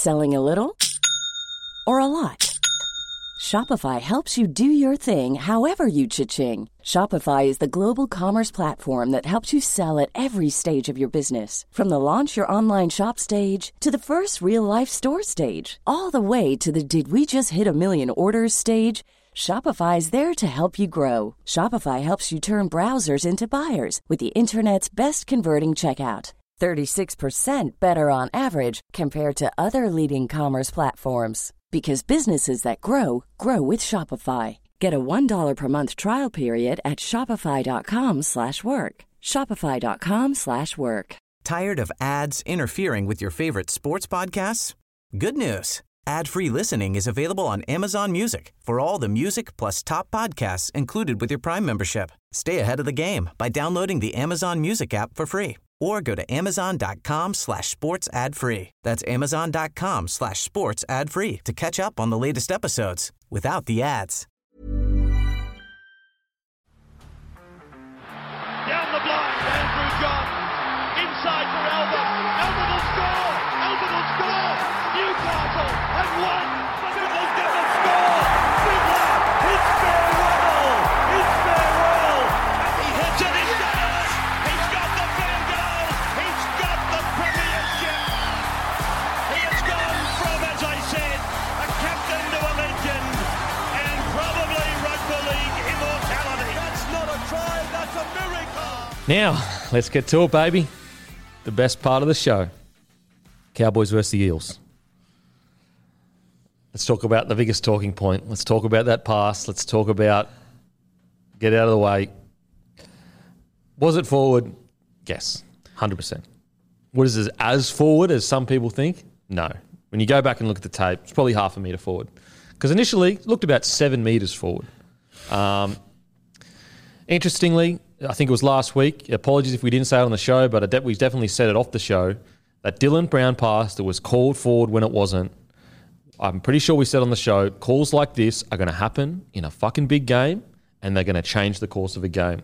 Selling a little or a lot? Shopify helps you do your thing however you cha-ching. Shopify is the global commerce platform that helps you sell at every stage of your business. From the launch your online shop stage to the first real-life store stage, all the way to the did we just hit a million orders stage. Shopify is there to help you grow. Shopify helps you turn browsers into buyers with the internet's best converting checkout. 36% better on average compared to other leading commerce platforms. Because businesses that grow, grow with Shopify. Get a $1 per month trial period at shopify.com/work. Shopify.com/work. Tired of ads interfering with your favorite sports podcasts? Good news. Ad-free listening is available on Amazon Music for all the music plus top podcasts included with your Prime membership. Stay ahead of the game by downloading the Amazon Music app for free or go to amazon.com/sports ad free. That's amazon.com/sports ad free to catch up on the latest episodes without the ads. Down the blind, Andrew John. Inside for Albert. Albert will score. Albert will score. Newcastle have won. Biddle's going to score. Fiddler, it's farewell. It's farewell. And he hits it. He's got it. He's got the field goal. He's got the premiership. He has gone from, as I said, a captain to a legend and probably rugby league immortality. That's not a try. That's a miracle. Now, let's get to it, baby. The best part of the show. Cowboys versus the Eels. Let's talk about the biggest talking point. Let's talk about that pass. Let's talk about get out of the way. Was it forward? Yes, 100%. Was it as forward as some people think? No. When you go back and look at the tape, it's probably half a metre forward. Because initially, it looked about 7 metres forward. Interestingly, I think it was last week, apologies if we didn't say it on the show, but we definitely said it off the show, that Dylan Brown pass that was called forward when it wasn't. I'm pretty sure we said on the show, calls like this are going to happen in a fucking big game and they're going to change the course of a game.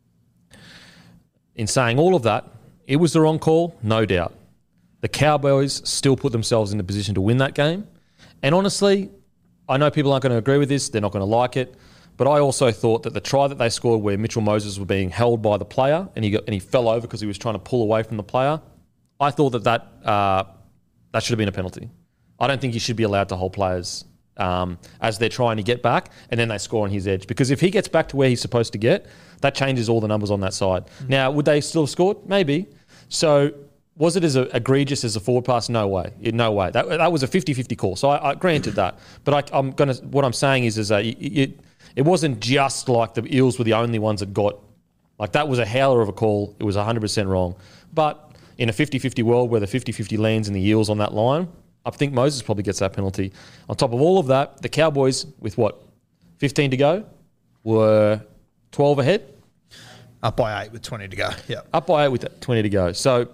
In saying all of that, it was the wrong call, no doubt. The Cowboys still put themselves in a position to win that game. And honestly, I know people aren't going to agree with this, they're not going to like it, but I also thought that the try that they scored where Mitchell Moses was being held by the player and he fell over because he was trying to pull away from the player, I thought that should have been a penalty. I don't think you should be allowed to hold players as they're trying to get back and then they score on his edge. Because if he gets back to where he's supposed to get, that changes all the numbers on that side. Mm-hmm. Now, would they still have scored? Maybe. So was it as egregious as a forward pass? No way. No way. That was a 50-50 call. So I granted that. But what I'm saying is that it wasn't just like the Eels were the only ones that got, like that was a howler of a call. It was 100% wrong. But in a 50-50 world where the 50-50 lands in the Eels on that line, I think Moses probably gets that penalty. On top of all of that, the Cowboys, with 15 to go, were 12 ahead? Up by 8 with 20 to go, yeah. Up by 8 with 20 to go. So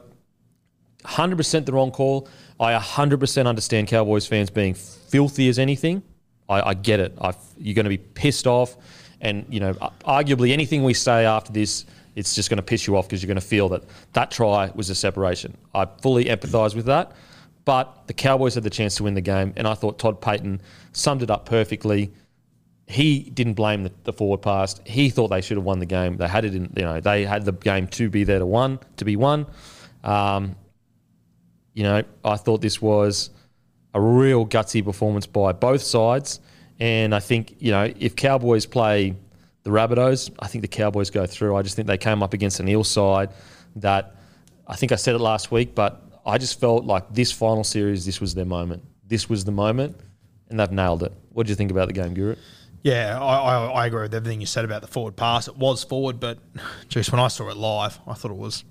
100% the wrong call. I 100% understand Cowboys fans being filthy as anything. I get it. You're going to be pissed off. And, arguably anything we say after this, it's just going to piss you off because you're going to feel that try was a separation. I fully empathise with that. But the Cowboys had the chance to win the game, and I thought Todd Payton summed it up perfectly. He didn't blame the forward pass. He thought they should have won the game. They had it in, they had the game to be there to be won. I thought this was a real gutsy performance by both sides, and I think if Cowboys play the Rabbitohs, I think the Cowboys go through. I just think they came up against an Eel side that I think I said it last week, but I just felt like this final series, this was their moment. This was the moment, and they've nailed it. What did you think about the game, Guru? Yeah, I agree with everything you said about the forward pass. It was forward, but just when I saw it live, I thought it was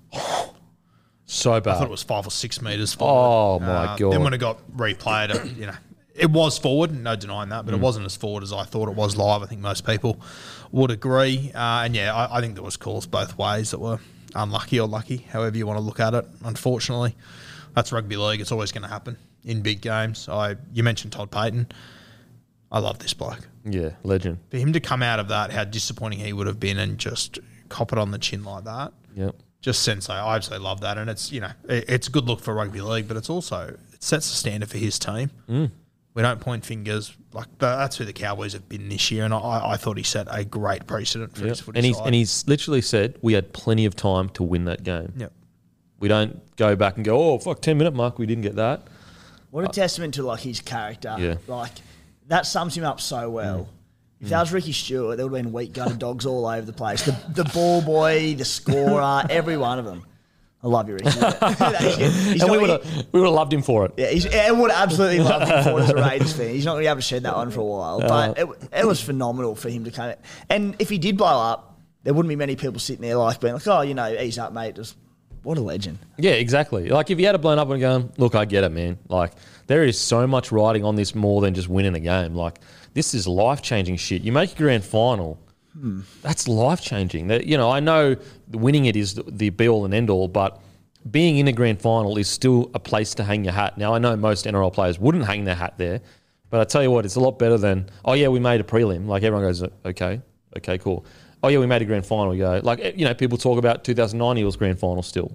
so bad. I thought it was 5 or 6 metres forward. Oh, my God. Then when it got replayed, it was forward, no denying that, but it wasn't as forward as I thought it was live. I think most people would agree. I think there was calls both ways that were unlucky or lucky, however you want to look at it. Unfortunately, that's rugby league. It's always going to happen in big games. You mentioned Todd Payton. I love this bloke. Yeah, legend. For him to come out of that, how disappointing he would have been and just cop it on the chin like that. Yep. Just sensei. I absolutely love that. And it's, it's a good look for rugby league, but it's it sets the standard for his team. We don't point fingers. That's who the Cowboys have been this year, and I thought he set a great precedent for his footy side. And he's literally said we had plenty of time to win that game. Yep. We don't go back and go, 10-minute mark, we didn't get that. What a testament to his character. Yeah. That sums him up so well. If that was Ricky Stewart, there would have been weak gutted dogs all over the place. The ball boy, the scorer, every one of them. I love you, Ricky. And we would have loved him for it. Yeah, I would have absolutely loved him for it as a Raiders fan. He's not going to be able to shed that one for a while. But it was phenomenal for him to kind of... And if he did blow up, there wouldn't be many people sitting there being ease up, mate. Just, what a legend. Yeah, exactly. If you had it blown up and going, look, I get it, man. There is so much riding on this more than just winning a game. This is life-changing shit. You make a grand final... That's life-changing. I know winning it is the be-all and end-all, but being in a grand final is still a place to hang your hat. Now, I know most NRL players wouldn't hang their hat there, but I tell you what, it's a lot better than, we made a prelim. Everyone goes, okay, cool. We made a grand final. You go, people talk about 2009 Eels grand final still,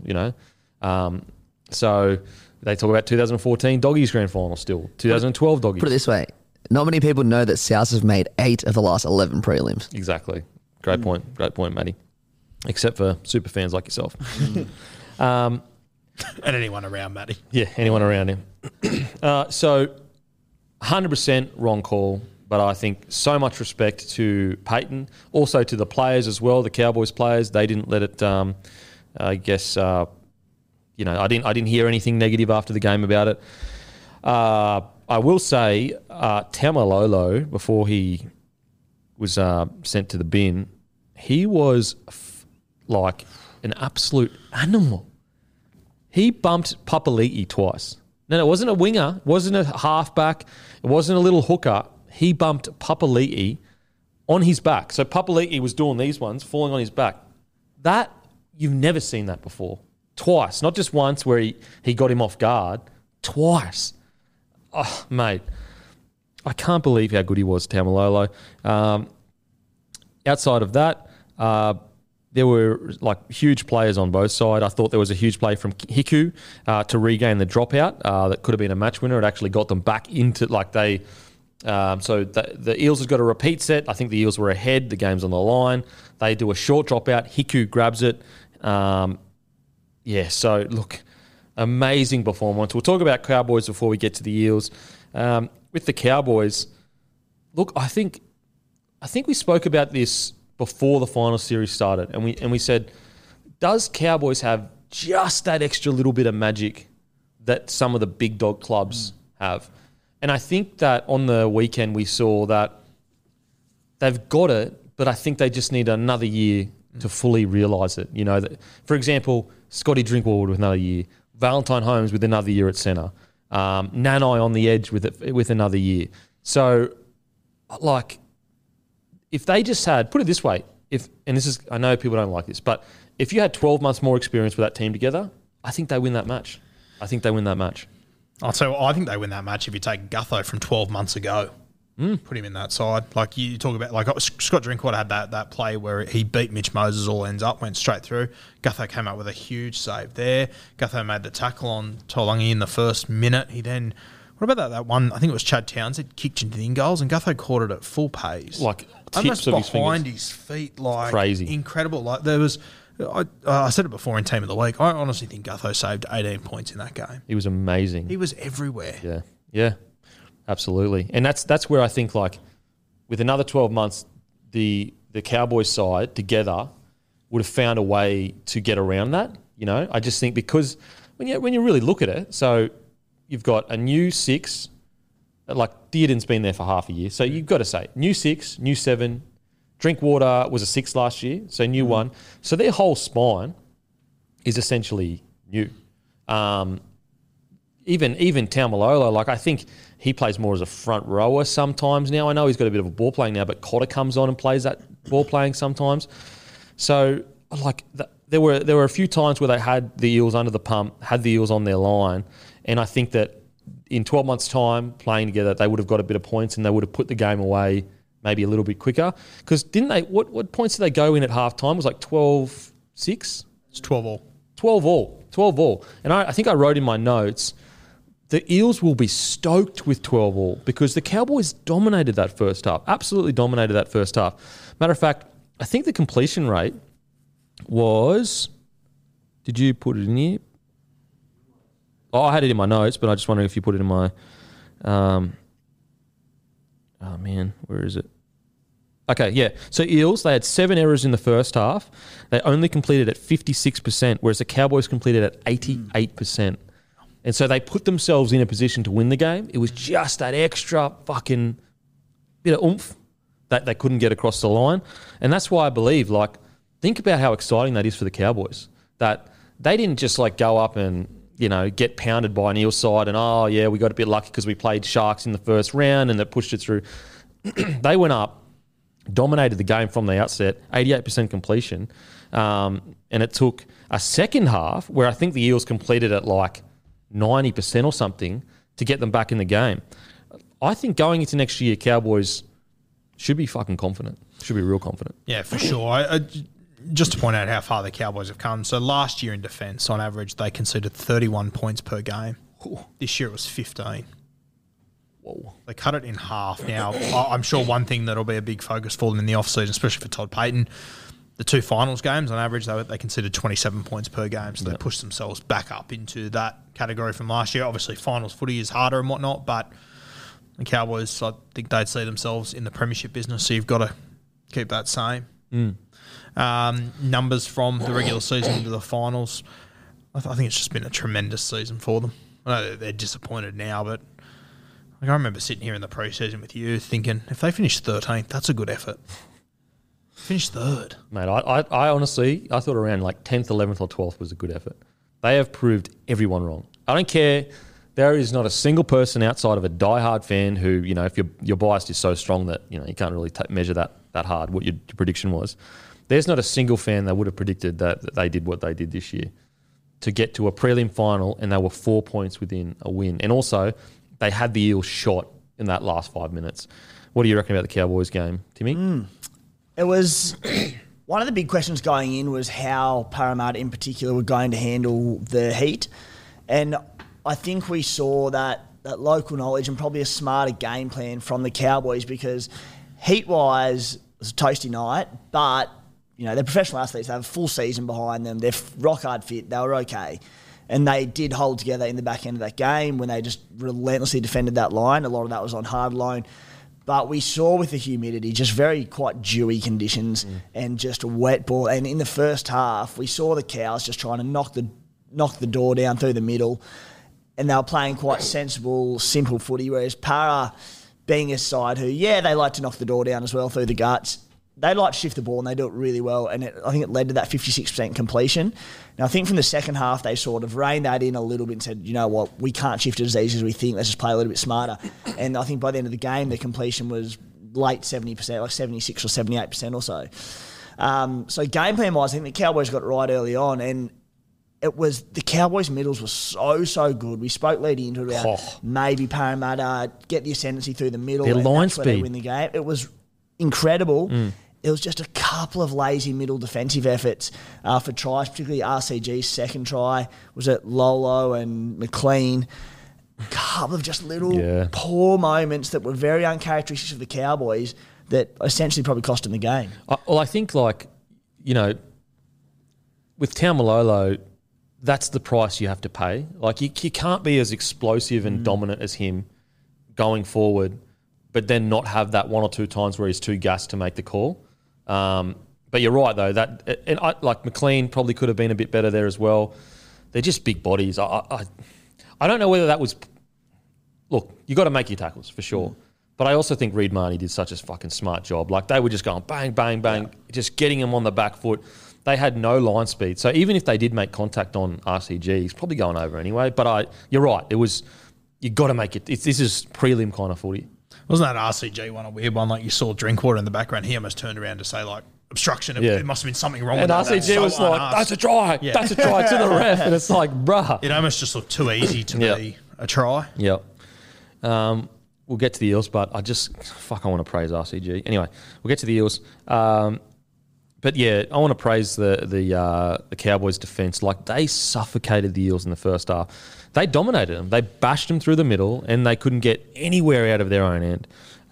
So they talk about 2014 Doggies grand final still, 2012 Doggies. Put it this way. Not many people know that South have made 8 of the last 11 prelims. Exactly. Great point, Matty. Except for super fans like yourself. And anyone around Matty. Yeah, anyone around him. So 100% wrong call, but I think so much respect to Peyton, also to the players as well, the Cowboys players. They didn't let it, I didn't hear anything negative after the game about it. I will say, Tamalolo, before he was sent to the bin, he was an absolute animal. He bumped Papali'i twice. No, it wasn't a winger, it wasn't a halfback, it wasn't a little hooker. He bumped Papali'i on his back. So Papali'i was doing these ones, falling on his back. That, you've never seen that before. Twice, not just once where he got him off guard, twice. Oh, mate, I can't believe how good he was, Tamalolo. Outside of that, there were huge players on both sides. I thought there was a huge play from Hiku to regain the dropout. That could have been a match winner. It actually got them back into the Eels has got a repeat set. I think the Eels were ahead. The game's on the line. They do a short dropout. Hiku grabs it. So look. Amazing performance. We'll talk about Cowboys before we get to the Eels. With the Cowboys, look, I think we spoke about this before the final series started, and we said, does Cowboys have just that extra little bit of magic that some of the big dog clubs have? And I think that on the weekend we saw that they've got it, but I think they just need another year to fully realise it. For example, Scotty Drinkwater with another year. Valentine Holmes with another year at centre. Nanai on the edge with another year. So, if they just had, put it this way, I know people don't like this, but if you had 12 months more experience with that team together, I think they win that match. I think think they win that match if you take Gutho from 12 months ago. Put him in that side. You talk about, Scott Drinkwater had that play where he beat Mitch Moses all ends up, went straight through. Gutho came up with a huge save there. Gutho made the tackle on Taulagi in the first minute. He then, what about that one? I think it was Chad Townsend kicked into the in goals, and Gutho caught it at full pace. Tips of his behind fingers. his feet, Crazy. Incredible. There was, I said it before in Team of the Week, I honestly think Gutho saved 18 points in that game. He was amazing. He was everywhere. Yeah. Absolutely. And that's where I think, with another 12 months, the Cowboys side together would have found a way to get around that. I just think because when you really look at it, so you've got a new 6, Dearden's been there for half a year, so you've got to say new 6, new 7. Drinkwater was a 6 last year, so new 1. So their whole spine is essentially new. Even Tamalolo, I think he plays more as a front rower sometimes now. I know he's got a bit of a ball playing now, but Cotter comes on and plays that ball playing sometimes. So, there were a few times where they had the Eels under the pump, had the Eels on their line, and I think that in 12 months' time, playing together, they would have got a bit of points and they would have put the game away maybe a little bit quicker. Because didn't they? What points did they go in at halftime? It was 12-6? It's 12 all. 12 all. And I think I wrote in my notes, the Eels will be stoked with 12 all because the Cowboys dominated that first half, absolutely dominated that first half. Matter of fact, I think the completion rate was, did you put it in here? Oh, I had it in my notes, but I just wondering if you put it in my, oh man, where is it? Okay, yeah. So Eels, they had 7 errors in the first half. They only completed at 56%, whereas the Cowboys completed at 88%. And so they put themselves in a position to win the game. It was just that extra fucking bit of oomph that they couldn't get across the line. And that's why I believe, like, think about how exciting that is for the Cowboys. That they didn't just, like, go up and, you know, get pounded by an Eels side and, oh, yeah, we got a bit lucky because we played Sharks in the first round and they pushed it through. They went up, dominated the game from the outset, 88% completion. And it took a second half where I think the Eels completed at like 90% or something to get them back in the game. I think going into next year, Cowboys should be fucking confident. Should be real confident. Yeah, for sure. Just to point out how far the Cowboys have come. So last year in defence, on average, they conceded 31 points per game. This year it was 15. Whoa. They cut it in half. Now, I'm sure one thing that'll be a big focus for them in the off-season, especially for Todd Payten, the 2 finals games, on average, they conceded 27 points per game, so they pushed themselves back up into that category from last year. Obviously, finals footy is harder and whatnot, but the Cowboys, I think they'd see themselves in the premiership business, so you've got to keep that same. Numbers from the regular season into the finals, I think it's just been a tremendous season for them. I know they're disappointed now, but like I remember sitting here in the pre-season with you thinking, if they finish 13th, that's a good effort. Finish third. Mate, I honestly, I thought around like 10th, 11th or 12th was a good effort. They have proved everyone wrong. I don't care. There is not a single person outside of a diehard fan who, you know, if your bias is so strong that, you know, you can't really measure that hard, what your prediction was. There's not a single fan that would have predicted that they did what they did this year to get to a prelim final, and they were 4 points within a win. And also, they had the Eels shot in that last 5 minutes. What do you reckon about the Cowboys game, Timmy? It was one of the big questions going in was how Parramatta in particular were going to handle the heat. And I think we saw that local knowledge and probably a smarter game plan from the Cowboys because heat-wise, it was a toasty night, but you know, they're professional athletes. They have a full season behind them. They're rock hard fit. They were okay. And they did hold together in the back end of that game when they just relentlessly defended that line. A lot of that was on hard line. But we saw with the humidity just very quite dewy conditions and just a wet ball. And in the first half, we saw the Cows just trying to knock the door down through the middle. And they were playing quite sensible, simple footy, whereas Para, being a side who, yeah, they like to knock the door down as well through the guts, they like to shift the ball and they do it really well. And I think it led to that 56% completion. Now, I think from the second half, they sort of reined that in a little bit and said, you know what, we can't shift it as easy as we think. Let's just play a little bit smarter. And I think by the end of the game, the completion was late 70%, like 76 or 78% or so. So game plan-wise, I think the Cowboys got it right early on. And it was the Cowboys' middles were so good. We spoke leading into it about maybe Parramatta get the ascendancy through the middle. Their line speed. They win the game. It was incredible. It was just a couple of lazy middle defensive efforts for tries, particularly RCG's second try was at Lolo and McLean. A couple of just little poor moments that were very uncharacteristic of the Cowboys that essentially probably cost them the game. Well, I think, like, you know, with Taumalolo, that's the price you have to pay. Like, you can't be as explosive and dominant as him going forward, but then not have that one or two times where he's too gassed to make the call. But you're right, though. Like McLean probably could have been a bit better there as well. They're just big bodies. I don't know whether that was... Look, you got to make your tackles, for sure. But I also think Reid Marnie did such a fucking smart job. Like, they were just going bang, bang, bang, just getting him on the back foot. They had no line speed. So even if they did make contact on RCG, he's probably going over anyway. But you're right. It was... You got to make it... This is prelim kind of footy. Wasn't that RCG one a weird one? Like, you saw Drinkwater in the background. He almost turned around to say, like, obstruction. It must have been something wrong with that. And RCG was like, that's a try. Yeah. That's a try to the ref. And it's like, bruh. It almost just looked too easy to be a try. Yep. We'll get to the Eels, but I want to praise RCG. Anyway, we'll get to the Eels. But yeah, I want to praise the Cowboys' defense. Like, they suffocated the Eels in the first half. They dominated them. They bashed them through the middle, and they couldn't get anywhere out of their own end.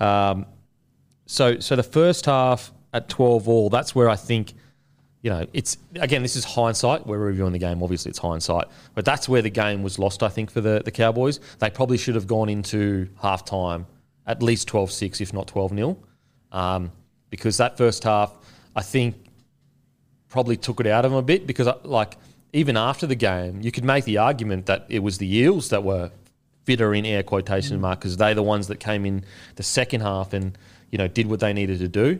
So the first half at 12-all, that's where I think, it's, again, this is hindsight. We're reviewing the game. Obviously, it's hindsight. But that's where the game was lost, I think, for the Cowboys. They probably should have gone into halftime at least 12-6, if not 12-0. Because that first half, I think, probably took it out of them a bit because, even after the game, you could make the argument that it was the Eels that were fitter in air quotation mark because they're the ones that came in the second half and, did what they needed to do.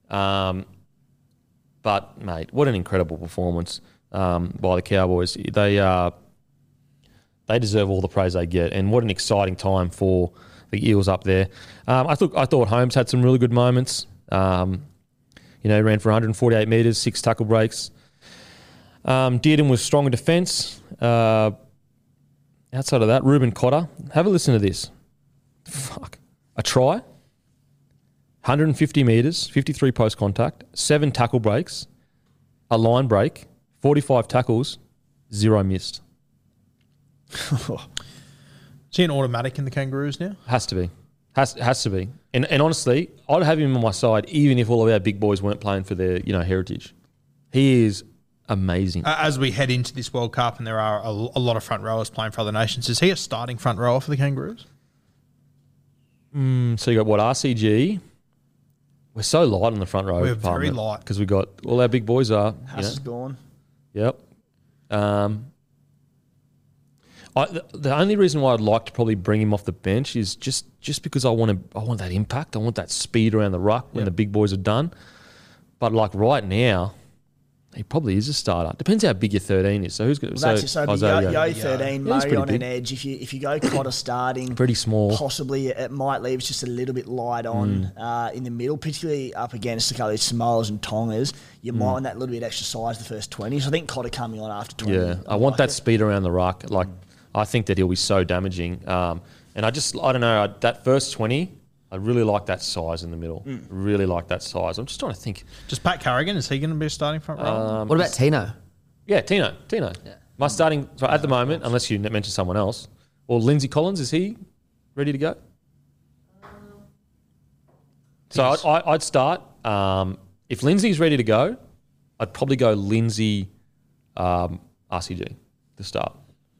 But, mate, what an incredible performance by the Cowboys. They deserve all the praise they get, and what an exciting time for the Eels up there. I thought Holmes had some really good moments. He ran for 148 metres, 6 tackle breaks. Dearden was strong in defence. Outside of that, Ruben Cotter. Have a listen to this. Fuck. A try, 150 metres, 53 post contact, 7 tackle breaks, a line break, 45 tackles, 0 missed. Is he an automatic in the Kangaroos now? Has to be. Has to be. And honestly, I'd have him on my side even if all of our big boys weren't playing for their, heritage. He is amazing. As we head into this World Cup and there are a lot of front rowers playing for other nations, is he a starting front rower for the Kangaroos? So you got RCG. We're so light on the front row. We're very light. Because we got all our big boys are. Haas is gone. Yep. The only reason why I'd like to probably bring him off the bench is just because I want that impact. I want that speed around the ruck when the big boys are done. But right now, he probably is a starter. Depends how big your 13 is. So who's going to? Well, so if you go 13, Murray on big. an edge. If you go Cotter starting, pretty small. Possibly it might leave us just a little bit light on in the middle, particularly up against a couple of Samoas and Tongas. You might want that little bit extra size the first 20. So I think Cotter coming on after 20. Yeah, I want that speed around the ruck. I think that he'll be so damaging. And I don't know, that first 20, I really like that size in the middle. Really like that size. I'm just trying to think. Just Pat Carrigan, is he going to be a starting front rower? What about Tino? Yeah, Tino. Yeah. My starting, so at the moment, unless you mention someone else, or Lindsay Collins, is he ready to go? So I'd start. If Lindsay's ready to go, I'd probably go Lindsay RCG to start.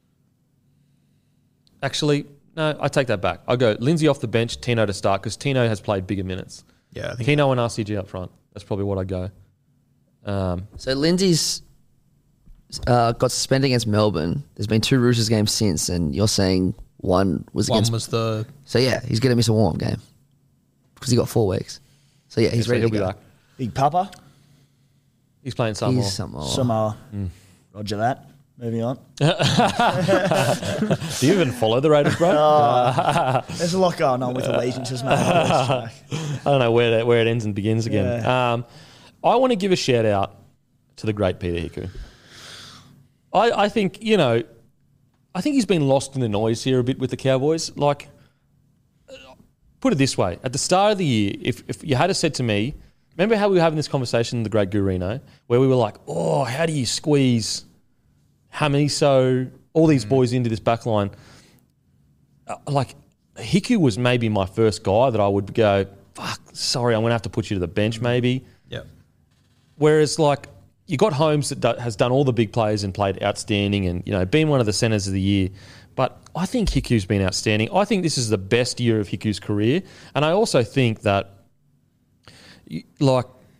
Actually, no, I take that back. I'll go Lindsay off the bench, Tino to start, because Tino has played bigger minutes. Yeah, I think Tino and RCG up front. That's probably what I'd go. So Lindsay's got suspended against Melbourne. There's been 2 Roosters games since, and you're saying one was against... One was the... So yeah, he's going to miss a warm game because he got 4 weeks. So yeah, he's ready to he'll go. be back. Big Papa, He's playing Samoa. He's Samoa. Samoa. Roger that. Moving on. Do you even follow the Raiders, bro? There's a lot going on with allegiances, mate. I don't know where it ends and begins again. Yeah. I want to give a shout out to the great Peter Hiku. I think he's been lost in the noise here a bit with the Cowboys. Put it this way: at the start of the year, if you had said to me, remember how we were having this conversation in the Great Gurino, where we were like, "Oh, how do you squeeze Hamiso, all these boys into this back line?" Hiku was maybe my first guy that I would go, fuck, sorry, I'm going to have to put you to the bench maybe. Yep. Whereas, you got Holmes that has done all the big plays and played outstanding and, been one of the centres of the year. But I think Hiku's been outstanding. I think this is the best year of Hiku's career. And I also think that, I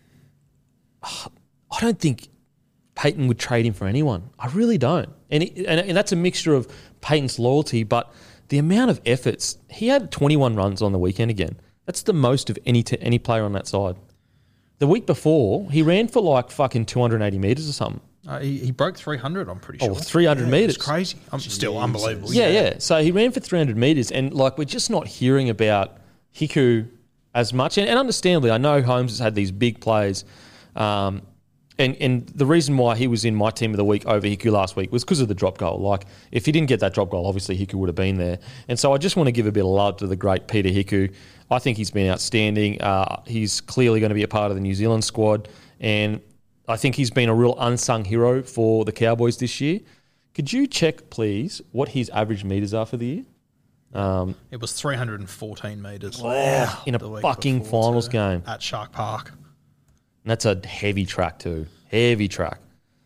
don't think Peyton would trade him for anyone. I really don't. And that's a mixture of Peyton's loyalty, but the amount of efforts. He had 21 runs on the weekend again. That's the most of any any player on that side. The week before, he ran for fucking 280 metres or something. He broke 300, I'm pretty sure. 300 metres. It's crazy. Still unbelievable. Yeah. So he ran for 300 metres, and we're just not hearing about Hiku as much. And understandably, I know Holmes has had these big plays. And the reason why he was in my team of the week over Hiku last week was because of the drop goal. If he didn't get that drop goal, obviously Hiku would have been there. And so I just want to give a bit of love to the great Peter Hiku. I think he's been outstanding. He's clearly going to be a part of the New Zealand squad. And I think he's been a real unsung hero for the Cowboys this year. Could you check, please, what his average meters are for the year? It was 314 metres. Wow. In a the week fucking before finals game. at Shark Park. And that's a heavy track too. Heavy track.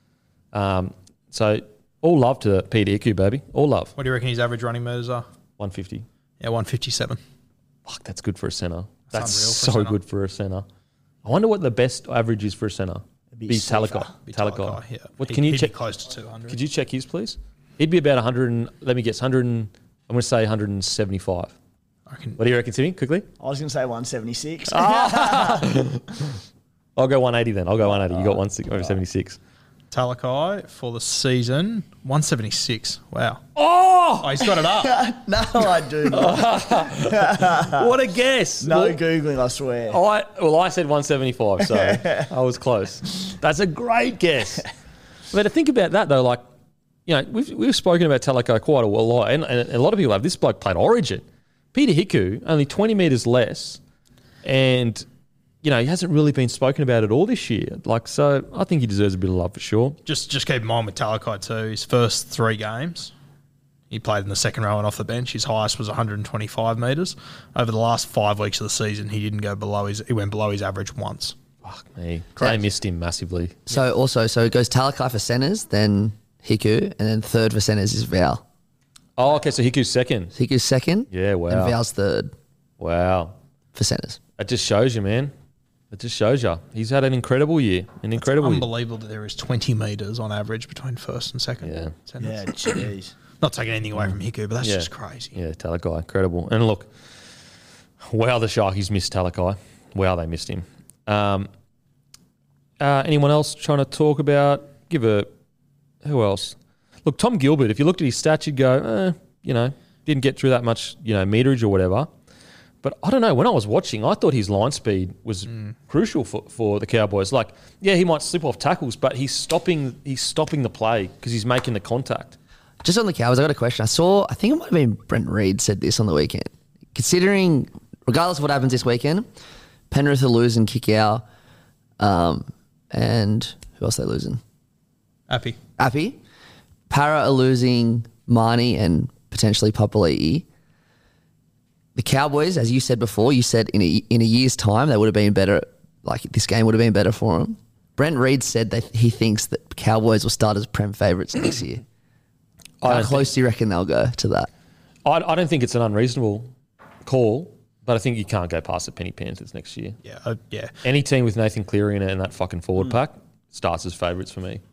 So all love to Peter Hiku, baby. All love. What do you reckon his average running metres are? 150. Yeah, 157. Fuck, that's good for a centre. That's unreal for a so centre. good for a centre. I wonder what the best average is for a centre. be Be Sifa. Talakai. Be Talakai. Yeah. What He'd- can you he'd check? Be close to 200. Could you check his, please? He'd be about 100. Let me guess. 100. I'm going to say 175. I reckon. What do you reckon, Timmy? Quickly. I was going to say 176. I'll go 180 then. I'll go 180. You got 176. Talakai for the season, 176. Wow. Oh, He's got it up. No, I do not. what a guess! No Well, Googling, I swear. I said 175, so I was close. That's a great guess. But to think about that though, like, you know, we've spoken about Talakai quite a lot, and a lot of people have. This bloke played Origin. Peter Hiku, only 20 metres less, and you know, he hasn't really been spoken about at all this year. Like, so I think he deserves a bit of love for sure. Just keep in mind with Talakai too, his first 3 games, he played in the second row and off the bench. His highest was 125 metres. Over the last 5 weeks of the season, he didn't go below he went below his average once. Fuck me. They missed him massively. So it goes Talakai for centres, then Hiku, and then third for centres is Val. Oh, okay, so Hiku's second. Hiku's second. Yeah, wow. And Val's third Wow. for centres. That just shows you, man. It just shows you. He's had an incredible year. An incredible year. Unbelievable that there is 20 metres on average between first and second. Yeah. centres. Yeah, jeez. Not taking anything away from Hiku, but that's Yeah. just crazy. Yeah, Talakai, incredible. And look, wow, the Sharkies missed Talakai. Wow, they missed him. Anyone else trying to talk about? Who else? Look, Tom Gilbert, if you looked at his stats, you'd go, you know, didn't get through that much, you know, meterage or whatever. But I don't know, when I was watching, I thought his line speed was crucial for the Cowboys. Like, yeah, he might slip off tackles, but he's stopping the play because he's making the contact. Just on the Cowboys, I got a question. I think it might have been Brent Reed said this on the weekend. Considering, regardless of what happens this weekend, Penrith are losing Kikau, and who else are they losing? Appy. Para are losing Marnie and potentially Papali'i. The Cowboys, as you said before, you said in a year's time they would have been better. Like, this game would have been better for them. Brent Reed said that he thinks that Cowboys will start as Prem favourites next year. How close do you reckon they'll go to that? I don't think it's an unreasonable call, but I think you can't go past the Penny Panthers next year. Yeah, yeah. Any team with Nathan Cleary in it and that fucking forward pack starts as favourites for me.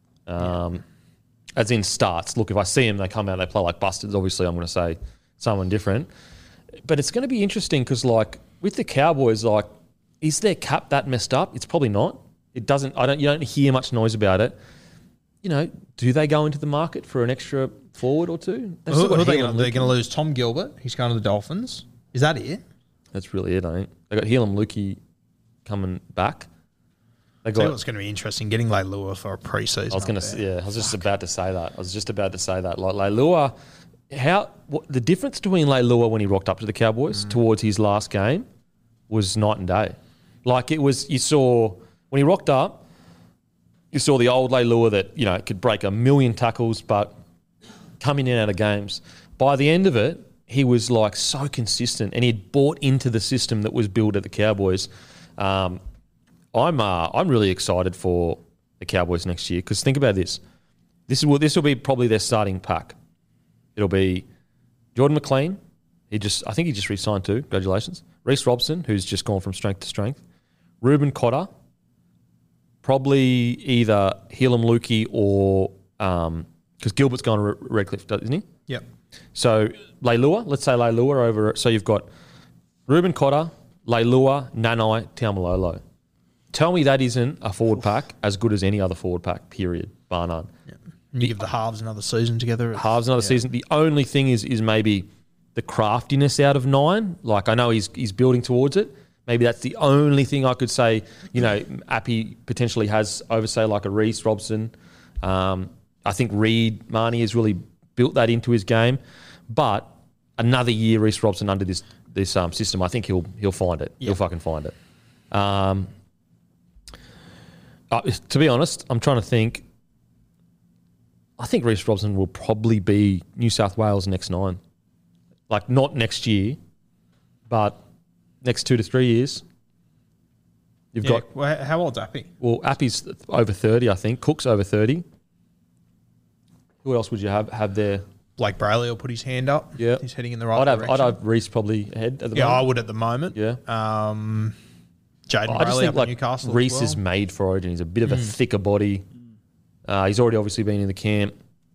As in starts. Look, if I see them, they come out, they play like bastards. Obviously, I'm going to say someone different. But it's going to be interesting because, like, with the Cowboys, like, is their cap that messed up? It's probably not. It doesn't. You don't hear much noise about it. You know, do they go into the market for an extra forward or two? Who are they going to lose? Tom Gilbert. He's going to the Dolphins. Is that it? That's really it, I think. They got Helam Lukey coming back. They Tell you got. what's going to be interesting, getting Leilua for a pre-season. I was going to. Yeah, I was just about to say that. Like Leilua, the difference between Leilua when he rocked up to the Cowboys towards his last game was night and day. Like, it was, you saw when he rocked up, you saw the old Leilua that, you know, could break 1,000,000 tackles, but coming in and out of games. By the end of it, he was like so consistent, and he'd bought into the system that was built at the Cowboys. I'm really excited for the Cowboys next year because think about this. This will be probably their starting pack. It'll be Jordan McLean. I think he just re-signed too. Congratulations. Reece Robson, who's just gone from strength to strength. Ruben Cotter. Probably either Helam Lukey or because Gilbert's gone to Redcliffe, isn't he? Yep. So Leilua, let's say Leilua over. So you've got Ruben Cotter, Leilua, Nanai, Taumalolo. Tell me that isn't a forward pack as good as any other forward pack, period, bar none. Yeah. And you give the halves another season together. Halves another season. The only thing is maybe the craftiness out of 9. Like, I know he's building towards it. Maybe that's the only thing I could say, you know, Appy potentially has over, say, like a Reece Robson. I think Marnie has really built that into his game. But another year, Reece Robson under this system, I think he'll find it. Yeah. He'll fucking find it. To be honest, I'm trying to think. I think Reece Robson will probably be New South Wales next 9. Like, not next year, but next 2 to 3 years. You've got... Well, how old's Appy? Well, Appy's over 30, I think. Cook's over 30. Who else would you have there? Blake Brayley will put his hand up. Yeah. He's heading in the right direction. I'd have Reece probably ahead at the moment. Yeah, I would at the moment. Yeah. Jaden I just Brayley think up like in Newcastle Reece as well. is made for Origin. He's a bit of a thicker body. He's already obviously been in the camp.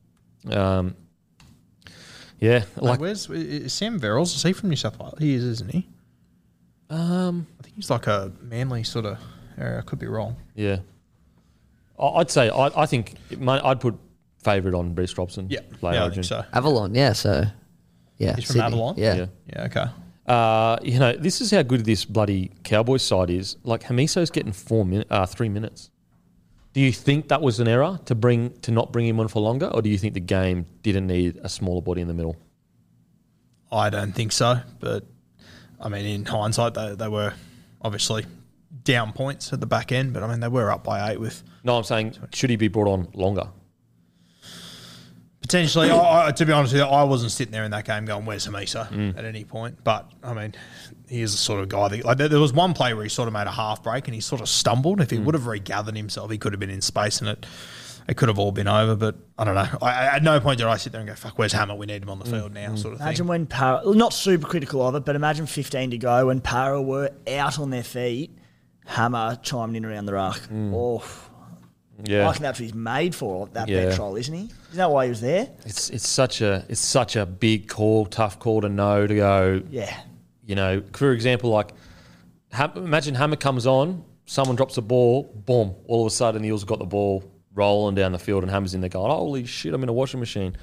Yeah. Like, where's Sam Verrills? Is he from New South Wales? He is, isn't he? I think he's like a Manly sort of area. I could be wrong. Yeah. I'd say, I think I'd put favourite on Reece Robson. Yeah, Play I Origin. think so. Avalon, yeah. So, yeah. He's from Sydney. Avalon? Yeah. Yeah, okay. This is how good this bloody Cowboys side is. Like, Hamiso's getting 3 minutes. Do you think that was an error to not bring him on for longer, or do you think the game didn't need a smaller body in the middle? I don't think so, but I mean, in hindsight, they were obviously down points at the back end, but I mean, they were up by 8 with... No, I'm saying, should he be brought on longer? Potentially. To be honest with you, I wasn't sitting there in that game going, where's Hamiso at any point. But, I mean, he is the sort of guy that... Like, there was one play where he sort of made a half break and he sort of stumbled. If he would have regathered himself, he could have been in space and it could have all been over. But, I don't know. At no point did I sit there and go, fuck, where's Hammer? We need him on the field now, sort of Imagine thing. when Para... Not super critical of it, but imagine 15 to go when Para were out on their feet, Hammer chimed in around the ruck. Oh... Yeah, I reckon that's what he's made for, that Yeah. bench role, isn't he? Isn't that why he was there? it's such a big call, tough call to know to go. Yeah. You know, for example, like imagine Hammer comes on, someone drops a ball, boom, all of a sudden the Eels have got the ball rolling down the field and Hammer's in there going, holy shit, I'm in a washing machine.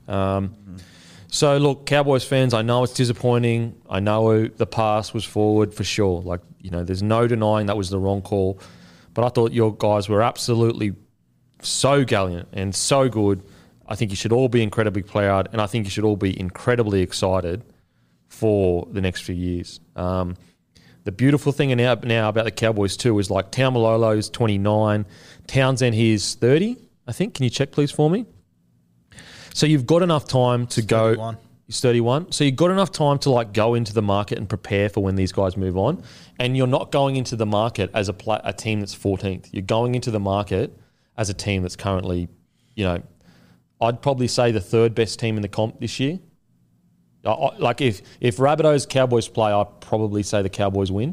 So look, Cowboys fans, I know it's disappointing. I know the pass was forward for sure. Like, you know, there's no denying that was the wrong call. But I thought your guys were absolutely so gallant and so good. I think you should all be incredibly proud, and I think you should all be incredibly excited for the next few years. The beautiful thing now about the Cowboys too is like Taumalolo's 29, Townsend here's 30, I think. Can you check please for me? So you've got enough time to go. 31. He's 31. So you've got enough time to like go into the market and prepare for when these guys move on. And you're not going into the market as a team that's 14th. You're going into the market as a team that's currently, you know, I'd probably say the third best team in the comp this year. Like if Rabbitohs Cowboys play, I'd probably say the Cowboys win.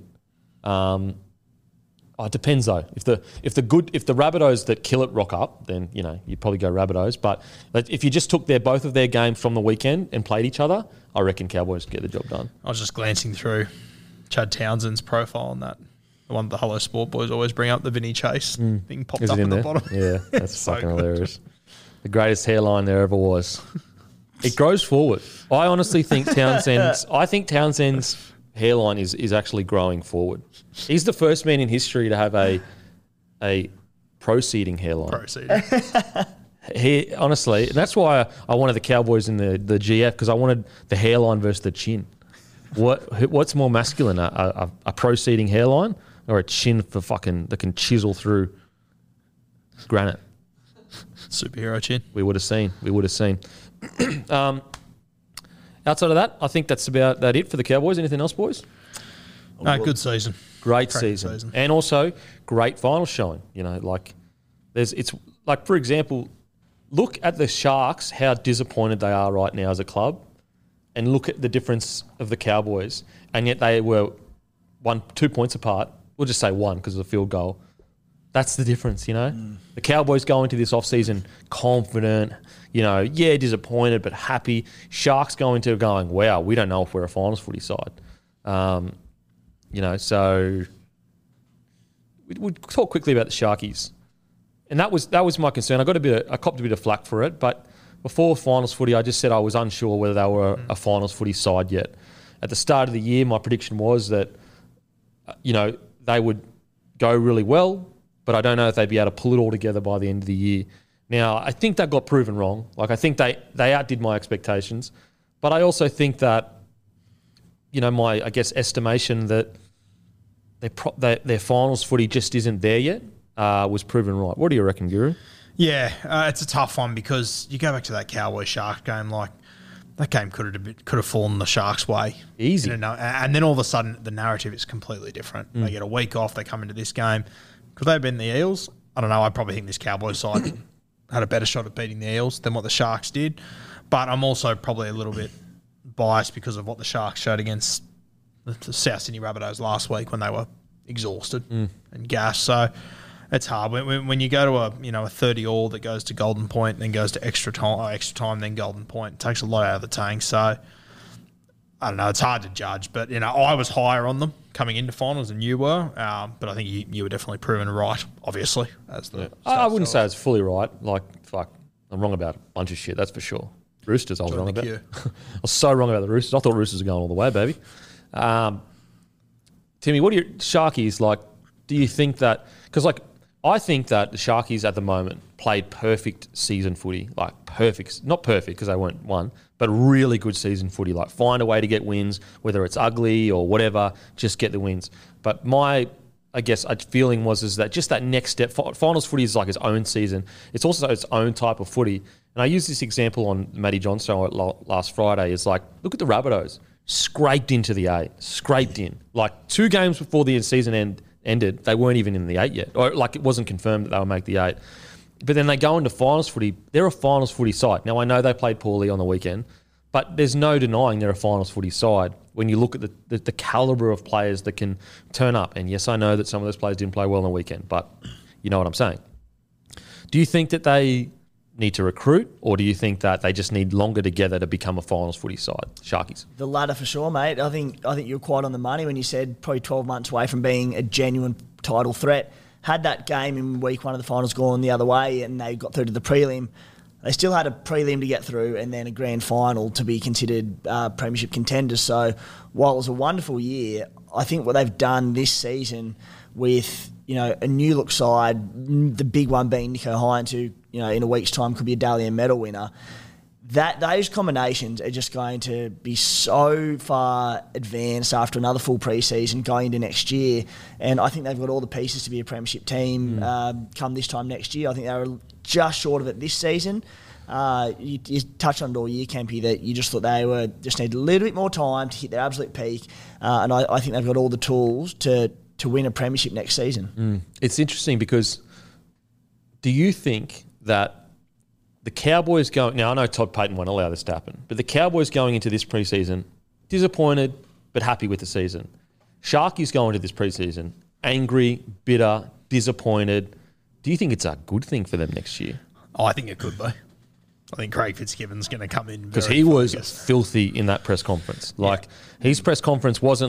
It depends though. If the Rabbitohs that kill it rock up, then you know you'd probably go Rabbitohs. But if you just took both of their games from the weekend and played each other, I reckon Cowboys get the job done. I was just glancing through Chad Townsend's profile on that. The one that the Hello Sport boys always bring up, the Vinny Chase thing popped Is up it at in the there? bottom. Yeah, that's So fucking good. hilarious. The greatest hairline there ever was. It grows forward. I honestly think Townsend's hairline is actually growing forward. He's the first man in history to have a proceeding hairline. Proceeding. He honestly, and that's why I wanted the Cowboys in the GF, because I wanted the hairline versus the chin. What's more masculine, a proceeding hairline or a chin for fucking that can chisel through granite? Superhero chin. We would have seen. Outside of that, I think that's about it for the Cowboys. Anything else, boys? No, good season. Great Cracking season, and also great final showing. You know, like it's like, for example, look at the Sharks, how disappointed they are right now as a club, and look at the difference of the Cowboys, and yet they were 2 points apart. We'll just say one because of the field goal. That's the difference, you know. The Cowboys go into this offseason confident, you know, disappointed but happy. Sharks go into going, wow, we don't know if we're a finals footy side. You know, so we'll talk quickly about the Sharkies. And that was my concern. I copped a bit of flack for it, but before finals footy, I just said I was unsure whether they were a finals footy side yet. At the start of the year, my prediction was that, you know, they would go really well, but I don't know if they'd be able to pull it all together by the end of the year. Now, I think that got proven wrong. Like, I think they outdid my expectations, but I also think that, you know, my, I guess, estimation that their finals footy just isn't there yet. was proven right. What do you reckon, Guru? Yeah, it's a tough one because you go back to that Cowboys-Sharks game, like that game could have fallen the Sharks' way. Easy. And then all of a sudden the narrative is completely different. They get a week off, they come into this game. Could they have been the Eels? I don't know. I probably think this Cowboys side had a better shot at beating the Eels than what the Sharks did. But I'm also probably a little bit biased because of what the Sharks showed against the South Sydney Rabbitohs last week when they were exhausted and gassed. So it's hard when you go to a 30-all that goes to Golden Point, then goes to extra time, then Golden Point. It takes a lot out of the tank. So I don't know. It's hard to judge, but I was higher on them coming into finals than you were. But I think you were definitely proven right, obviously. I wouldn't say it's fully right. Like, fuck, I'm wrong about a bunch of shit. That's for sure. Roosters, I was wrong about. I was so wrong about the Roosters. I thought Roosters were going all the way, baby. Timmy, what are your Sharkies like? Do you think that because I think that the Sharkies at the moment played perfect season footy, like perfect, not perfect because they weren't one, but really good season footy. Like find a way to get wins, whether it's ugly or whatever, just get the wins. But my, I guess, feeling is that just that next step. Finals footy is like its own season. It's also its own type of footy. And I used this example on Matty John's show last Friday. It's like, look at the Rabbitohs, scraped into the 8, scraped in. Like 2 games before the season ended, they weren't even in the 8 yet. Or like it wasn't confirmed that they would make the 8. But then they go into finals footy. They're a finals footy side. Now, I know they played poorly on the weekend, but there's no denying they're a finals footy side when you look at the calibre of players that can turn up. And yes, I know that some of those players didn't play well on the weekend, but you know what I'm saying. Do you think that they need to recruit, or do you think that they just need longer together to become a finals footy side, Sharkies? The latter for sure, mate. I think you're quite on the money when you said probably 12 months away from being a genuine title threat. Had that game in week 1 of the finals gone the other way and they got through to the prelim, they still had a prelim to get through and then a grand final to be considered premiership contenders. So while it was a wonderful year, I think what they've done this season with a new look side, the big one being Nicho Hynes, who in a week's time could be a Dally M medal winner, that those combinations are just going to be so far advanced after another full pre-season going into next year. And I think they've got all the pieces to be a premiership team come this time next year. I think they were just short of it this season. You touched on it all year, Campy, that you just thought they just need a little bit more time to hit their absolute peak. And I think they've got all the tools to win a premiership next season. It's interesting because do you think that the Cowboys going... Now, I know Todd Payten won't allow this to happen, but the Cowboys going into this preseason, disappointed but happy with the season. Sharkies going into this preseason, angry, bitter, disappointed. Do you think it's a good thing for them next year? Oh, I think it could be. I think Craig Fitzgibbon's going to come in because he was filthy in that press conference. His press conference wasn't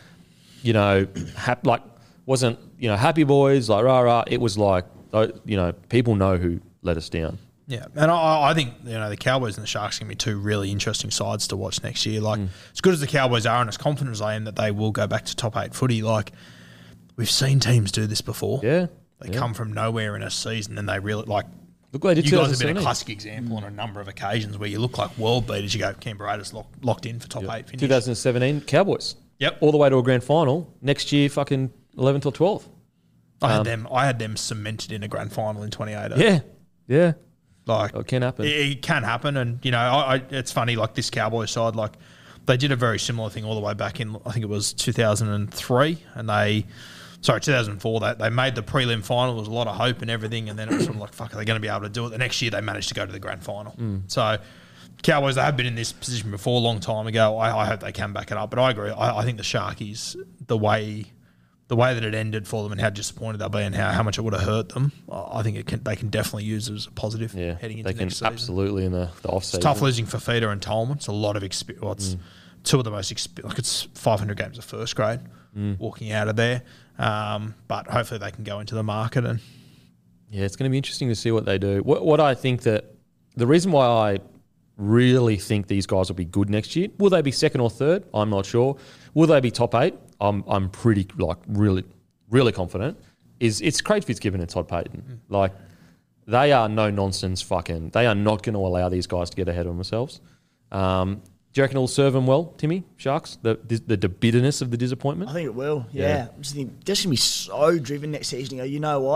wasn't happy boys like rah rah. It was like people know who let us down. Yeah, and I think the Cowboys and the Sharks are going to be 2 really interesting sides to watch next year. Like as good as the Cowboys are, and as confident as I am that they will go back to top 8 footy, like we've seen teams do this before. Yeah, they come from nowhere in a season, and they really like. Look what they did. You guys have been a classic example on a number of occasions where you look like world beaters. You go, Canberra Raiders locked in for top 8 finish. 2017 Cowboys. Yep, all the way to a grand final. Next year, fucking 11th or 12th. I had them cemented in a grand final in 2018. Yeah. Like it can happen. It can happen, and it's funny. Like this Cowboys side, like they did a very similar thing all the way back in. I think it was 2003, and 2004. They made the prelim final. There was a lot of hope and everything, and then it was sort of like, fuck, are they going to be able to do it? The next year, they managed to go to the grand final. So Cowboys, they have been in this position before a long time ago. I hope they can back it up, but I agree. I think the Sharkies, the way that it ended for them and how disappointed they'll be and how much it would have hurt them, I think they can definitely use it as a positive heading into next season. Absolutely in the off-season. It's tough losing Fafita and Tolman. It's a lot of experience. Well, it's 2 of the most experience. Like it's 500 games of first grade walking out of there. But hopefully they can go into the market. And it's going to be interesting to see what they do. What I think that the reason why I really think these guys will be good next year, will they be 2nd or 3rd? I'm not sure. Will they be top 8? I'm pretty really confident. It's Craig Fitzgibbon and Todd Payten. Like they are no nonsense fucking. They are not going to allow these guys to get ahead of themselves. Do you reckon it'll serve them well, Timmy? Sharks, the bitterness of the disappointment. I think it will. Yeah. I just think they're going to be so driven next season. You know what?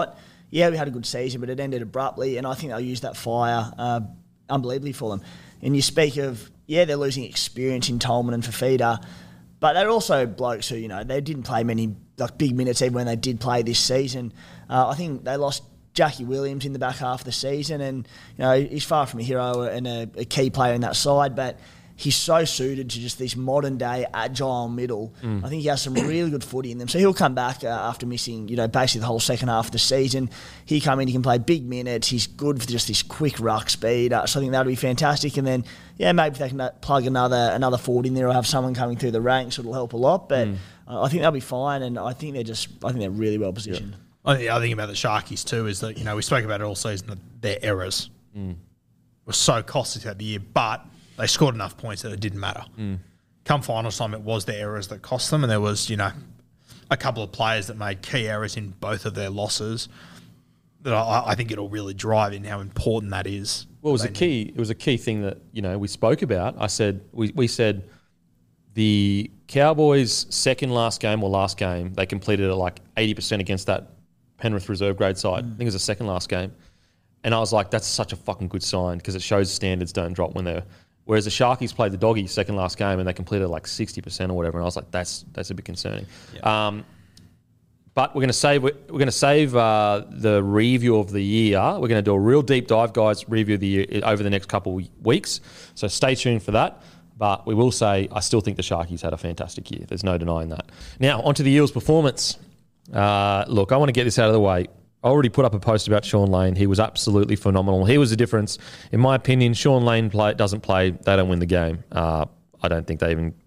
yeah, we had a good season, but it ended abruptly, and I think they'll use that fire unbelievably for them. And you speak of, yeah, they're losing experience in Tolman and Fafita, but they're also blokes who, you know, they didn't play many big minutes even when they did play this season. I think they lost Jackie Williams in the back half of the season, and you know he's far from a hero and a key player in that side, but he's so suited to just this modern day agile middle. I think he has some really good footy in them. So he'll come back after missing, you know, basically the whole second half of the season. He come in, he can play big minutes. He's good for just this quick ruck speed. So I think that'll be fantastic. And then, yeah, maybe if they can plug another forward in there or have someone coming through the ranks, it'll help a lot. But I think they'll be fine, and I think they're really well positioned. Yeah. The other thing about the Sharkies too is that, you know, we spoke about it all season, that their errors were so costly throughout the year, but they scored enough points that it didn't matter. Come final time, it was the errors that cost them, and there was, you know, a couple of players that made key errors in both of their losses that I think it'll really drive in how important that is. Well, it was a key thing that, you know, we spoke about. I said we said the Cowboys' second last game or last game, they completed at like 80% against that Penrith reserve grade side. I think it was the second last game. And I was like, that's such a fucking good sign because it shows standards don't drop when they're... Whereas the Sharkies played the Doggies second last game and they completed like 60% or whatever. And I was like, that's a bit concerning. Yeah. But we're going to save the review of the year. We're going to do a real deep dive, guys, review of the year over the next couple of weeks. So stay tuned for that. But we will say I still think the Sharkies had a fantastic year. There's no denying that. Now, onto the Eels' performance. Look, I want to get this out of the way. I already put up a post about Sean Lane. He was absolutely phenomenal. He was the difference. In my opinion, Sean Lane doesn't play, they don't win the game. I don't think they even,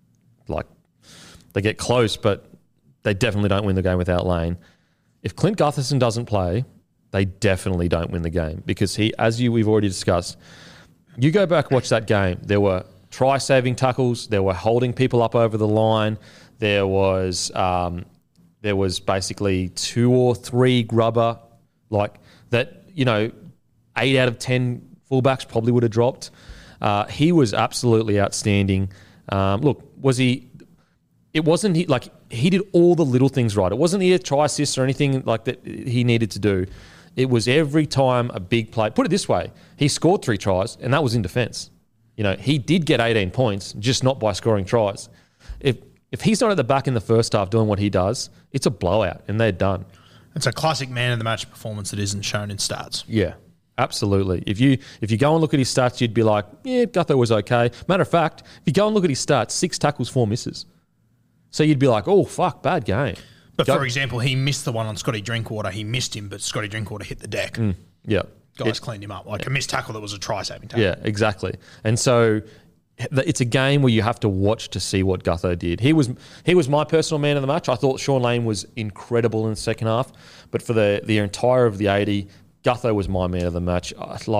they get close, but they definitely don't win the game without Lane. If Clint Gutherson doesn't play, they definitely don't win the game because we've already discussed, you go back, watch that game. There were try-saving tackles. There were holding people up over the line. There was basically 2 or 3 grubber, that, 8 out of 10 fullbacks probably would have dropped. He was absolutely outstanding. He did all the little things right. It wasn't he a try assist or anything like that he needed to do. It was every time a big play. Put it this way, he scored 3 tries and that was in defence. He did get 18 points, just not by scoring tries. If he's not at the back in the first half doing what he does, it's a blowout and they're done. It's a classic man of the match performance that isn't shown in stats. Yeah, absolutely. If you go and look at his stats, you'd be like, yeah, Gutho was okay. Matter of fact, if you go and look at his stats, 6 tackles, 4 misses. So you'd be like, oh, fuck, bad game. But for example, he missed the one on Scotty Drinkwater. He missed him, but Scotty Drinkwater hit the deck. Yeah. Guys cleaned him up. A missed tackle that was a try-saving tackle. Yeah, exactly. And so it's a game where you have to watch to see what Gutho did. He was my personal man of the match. I thought Sean Lane was incredible in the second half, but for the entire of the 80, Gutho was my man of the match.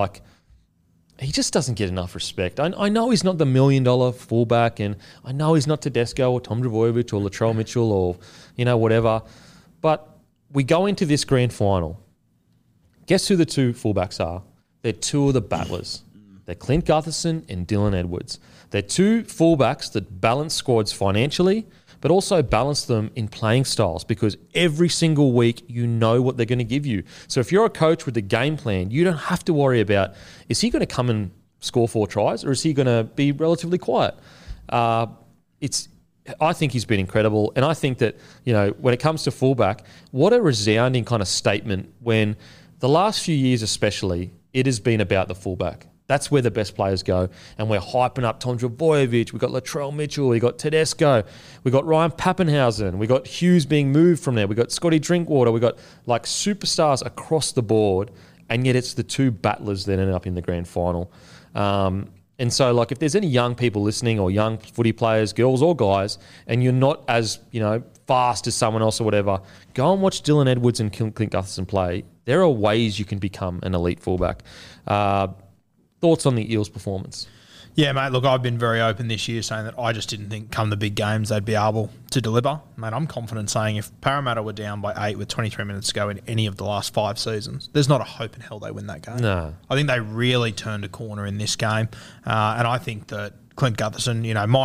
He just doesn't get enough respect. I know he's not the $1 million fullback, and I know he's not Tedesco or Tom Trbojevic or Latrell Mitchell or whatever, but we go into this grand final. Guess who the 2 fullbacks are? They're 2 of the battlers. They're Clint Gutherson and Dylan Edwards. They're 2 fullbacks that balance squads financially, but also balance them in playing styles because every single week you know what they're going to give you. So if you're a coach with a game plan, you don't have to worry about, is he going to come and score 4 tries or is he going to be relatively quiet? I think he's been incredible. And I think that, when it comes to fullback, what a resounding kind of statement when the last few years especially, it has been about the fullback. That's where the best players go. And we're hyping up Tom Trbojevic. We've got Latrell Mitchell. We've got Tedesco. We've got Ryan Pappenhausen. We've got Hughes being moved from there. We've got Scotty Drinkwater. We've got superstars across the board. And yet it's the 2 battlers that end up in the grand final. And so if there's any young people listening or young footy players, girls or guys, and you're not as, fast as someone else or whatever, go and watch Dylan Edwards and Clint Gutherson play. There are ways you can become an elite fullback. Thoughts on the Eels' performance? Yeah, mate, look, I've been very open this year saying that I just didn't think come the big games they'd be able to deliver. Mate, I'm confident saying if Parramatta were down by 8 with 23 minutes to go in any of the last 5 seasons, there's not a hope in hell they win that game. No. I think they really turned a corner in this game. And I think that Clint Gutherson,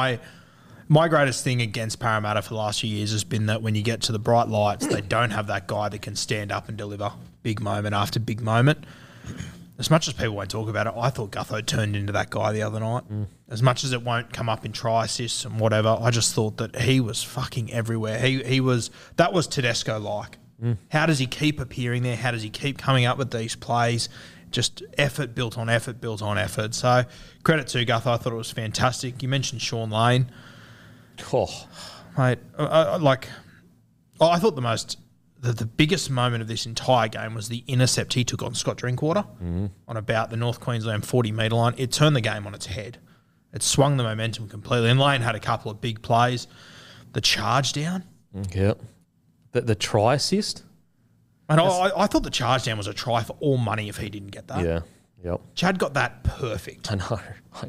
my greatest thing against Parramatta for the last few years has been that when you get to the bright lights, they don't have that guy that can stand up and deliver. big moment after big moment. As much as people won't talk about it, I thought Gutho turned into that guy the other night. As much as it won't come up in try assists and whatever, I just thought that he was fucking everywhere. That was Tedesco-like. How does he keep appearing there? How does he keep coming up with these plays? Just effort built on effort built on effort. So credit to Gutho. I thought it was fantastic. You mentioned Sean Lane. Oh, Mate, I thought the biggest moment of this entire game was the intercept he took on Scott Drinkwater on about the North Queensland 40-metre line. It turned the game on its head. It swung the momentum completely. And Lane had a couple of big plays. The charge down. Yeah. The try assist. And I thought the charge down was a try for all money if he didn't get that. Yeah. Yep. Chad got that perfect. I know.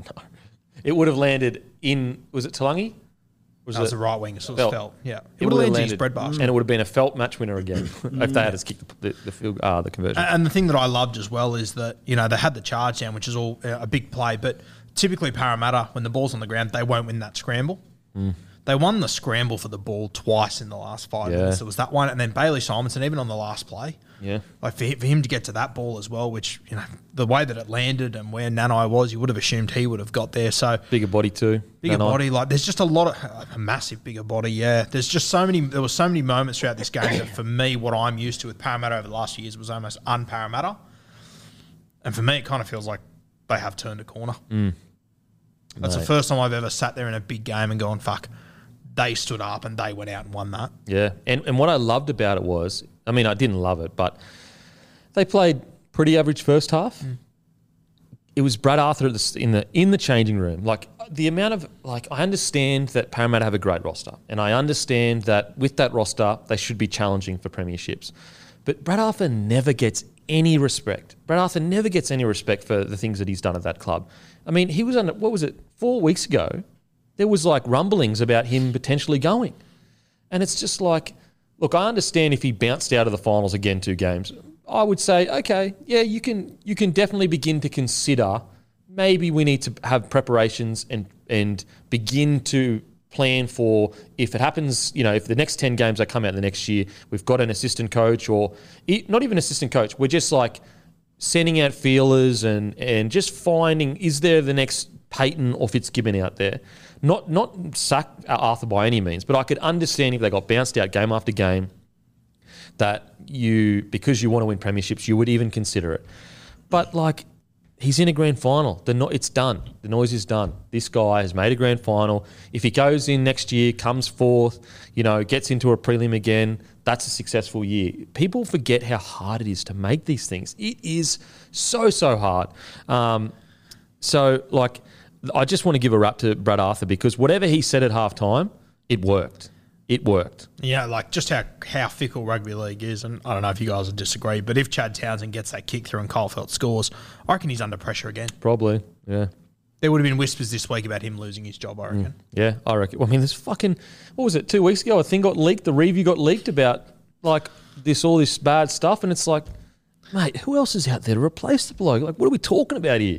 It would have landed in, was it Talangi? That was the right wing. So it was Felt. Yeah. It would have landed in his bread basket. And it would have been a Felt match winner again if they had to kick the conversion. And the thing that I loved as well is that, they had the charge down, which is all a big play, but typically Parramatta, when the ball's on the ground, they won't win that scramble. They won the scramble for the ball twice in the last 5 minutes. There was that one, and then Bailey Simonson, even on the last play. Yeah. Like for him to get to that ball as well, which, the way that it landed and where Nanai was, you would have assumed he would have got there. So bigger body too. Bigger body. Like there's just a lot of a massive bigger body, yeah. There were so many moments throughout this game that for me, what I'm used to with Parramatta over the last few years was almost un-Parramatta. And for me, it kind of feels like they have turned a corner. That's the first time I've ever sat there in a big game and gone, fuck, they stood up and they went out and won that. Yeah. And what I loved about it was, I mean, I didn't love it, but they played pretty average first half. It was Brad Arthur in the changing room. Like the amount of, like, I understand that Parramatta have a great roster, and I understand that with that roster they should be challenging for premierships. But Brad Arthur never gets any respect. Brad Arthur never gets any respect for the things that he's done at that club. I mean, he was under, 4 weeks ago, there was like rumblings about him potentially going. And it's just like, look, I understand if he bounced out of the finals again 2 games, I would say, okay, yeah, you can definitely begin to consider maybe we need to have preparations and begin to plan for if it happens, if the next 10 games that come out the next year, we've got an assistant coach or not even assistant coach, we're just like sending out feelers and just finding, is there the next Payton or Fitzgibbon out there? Not sack Arthur by any means, but I could understand if they got bounced out game after game that because you want to win premierships, you would even consider it. But like, he's in a grand final. It's done. The noise is done. This guy has made a grand final. If he goes in next year, comes fourth, gets into a prelim again, that's a successful year. People forget how hard it is to make these things. It is so, so hard. I just want to give a rap to Brad Arthur because whatever he said at halftime, it worked. It worked. Yeah, like just how fickle rugby league is, and I don't know if you guys would disagree, but if Chad Townsend gets that kick through and Kyle Felt scores, I reckon he's under pressure again. Probably, yeah. There would have been whispers this week about him losing his job, I reckon. Yeah, I reckon. Well, I mean, there's fucking, what was it, 2 weeks ago, a thing got leaked, the review got leaked about like all this bad stuff, and it's like, mate, who else is out there to replace the bloke? Like, what are we talking about here?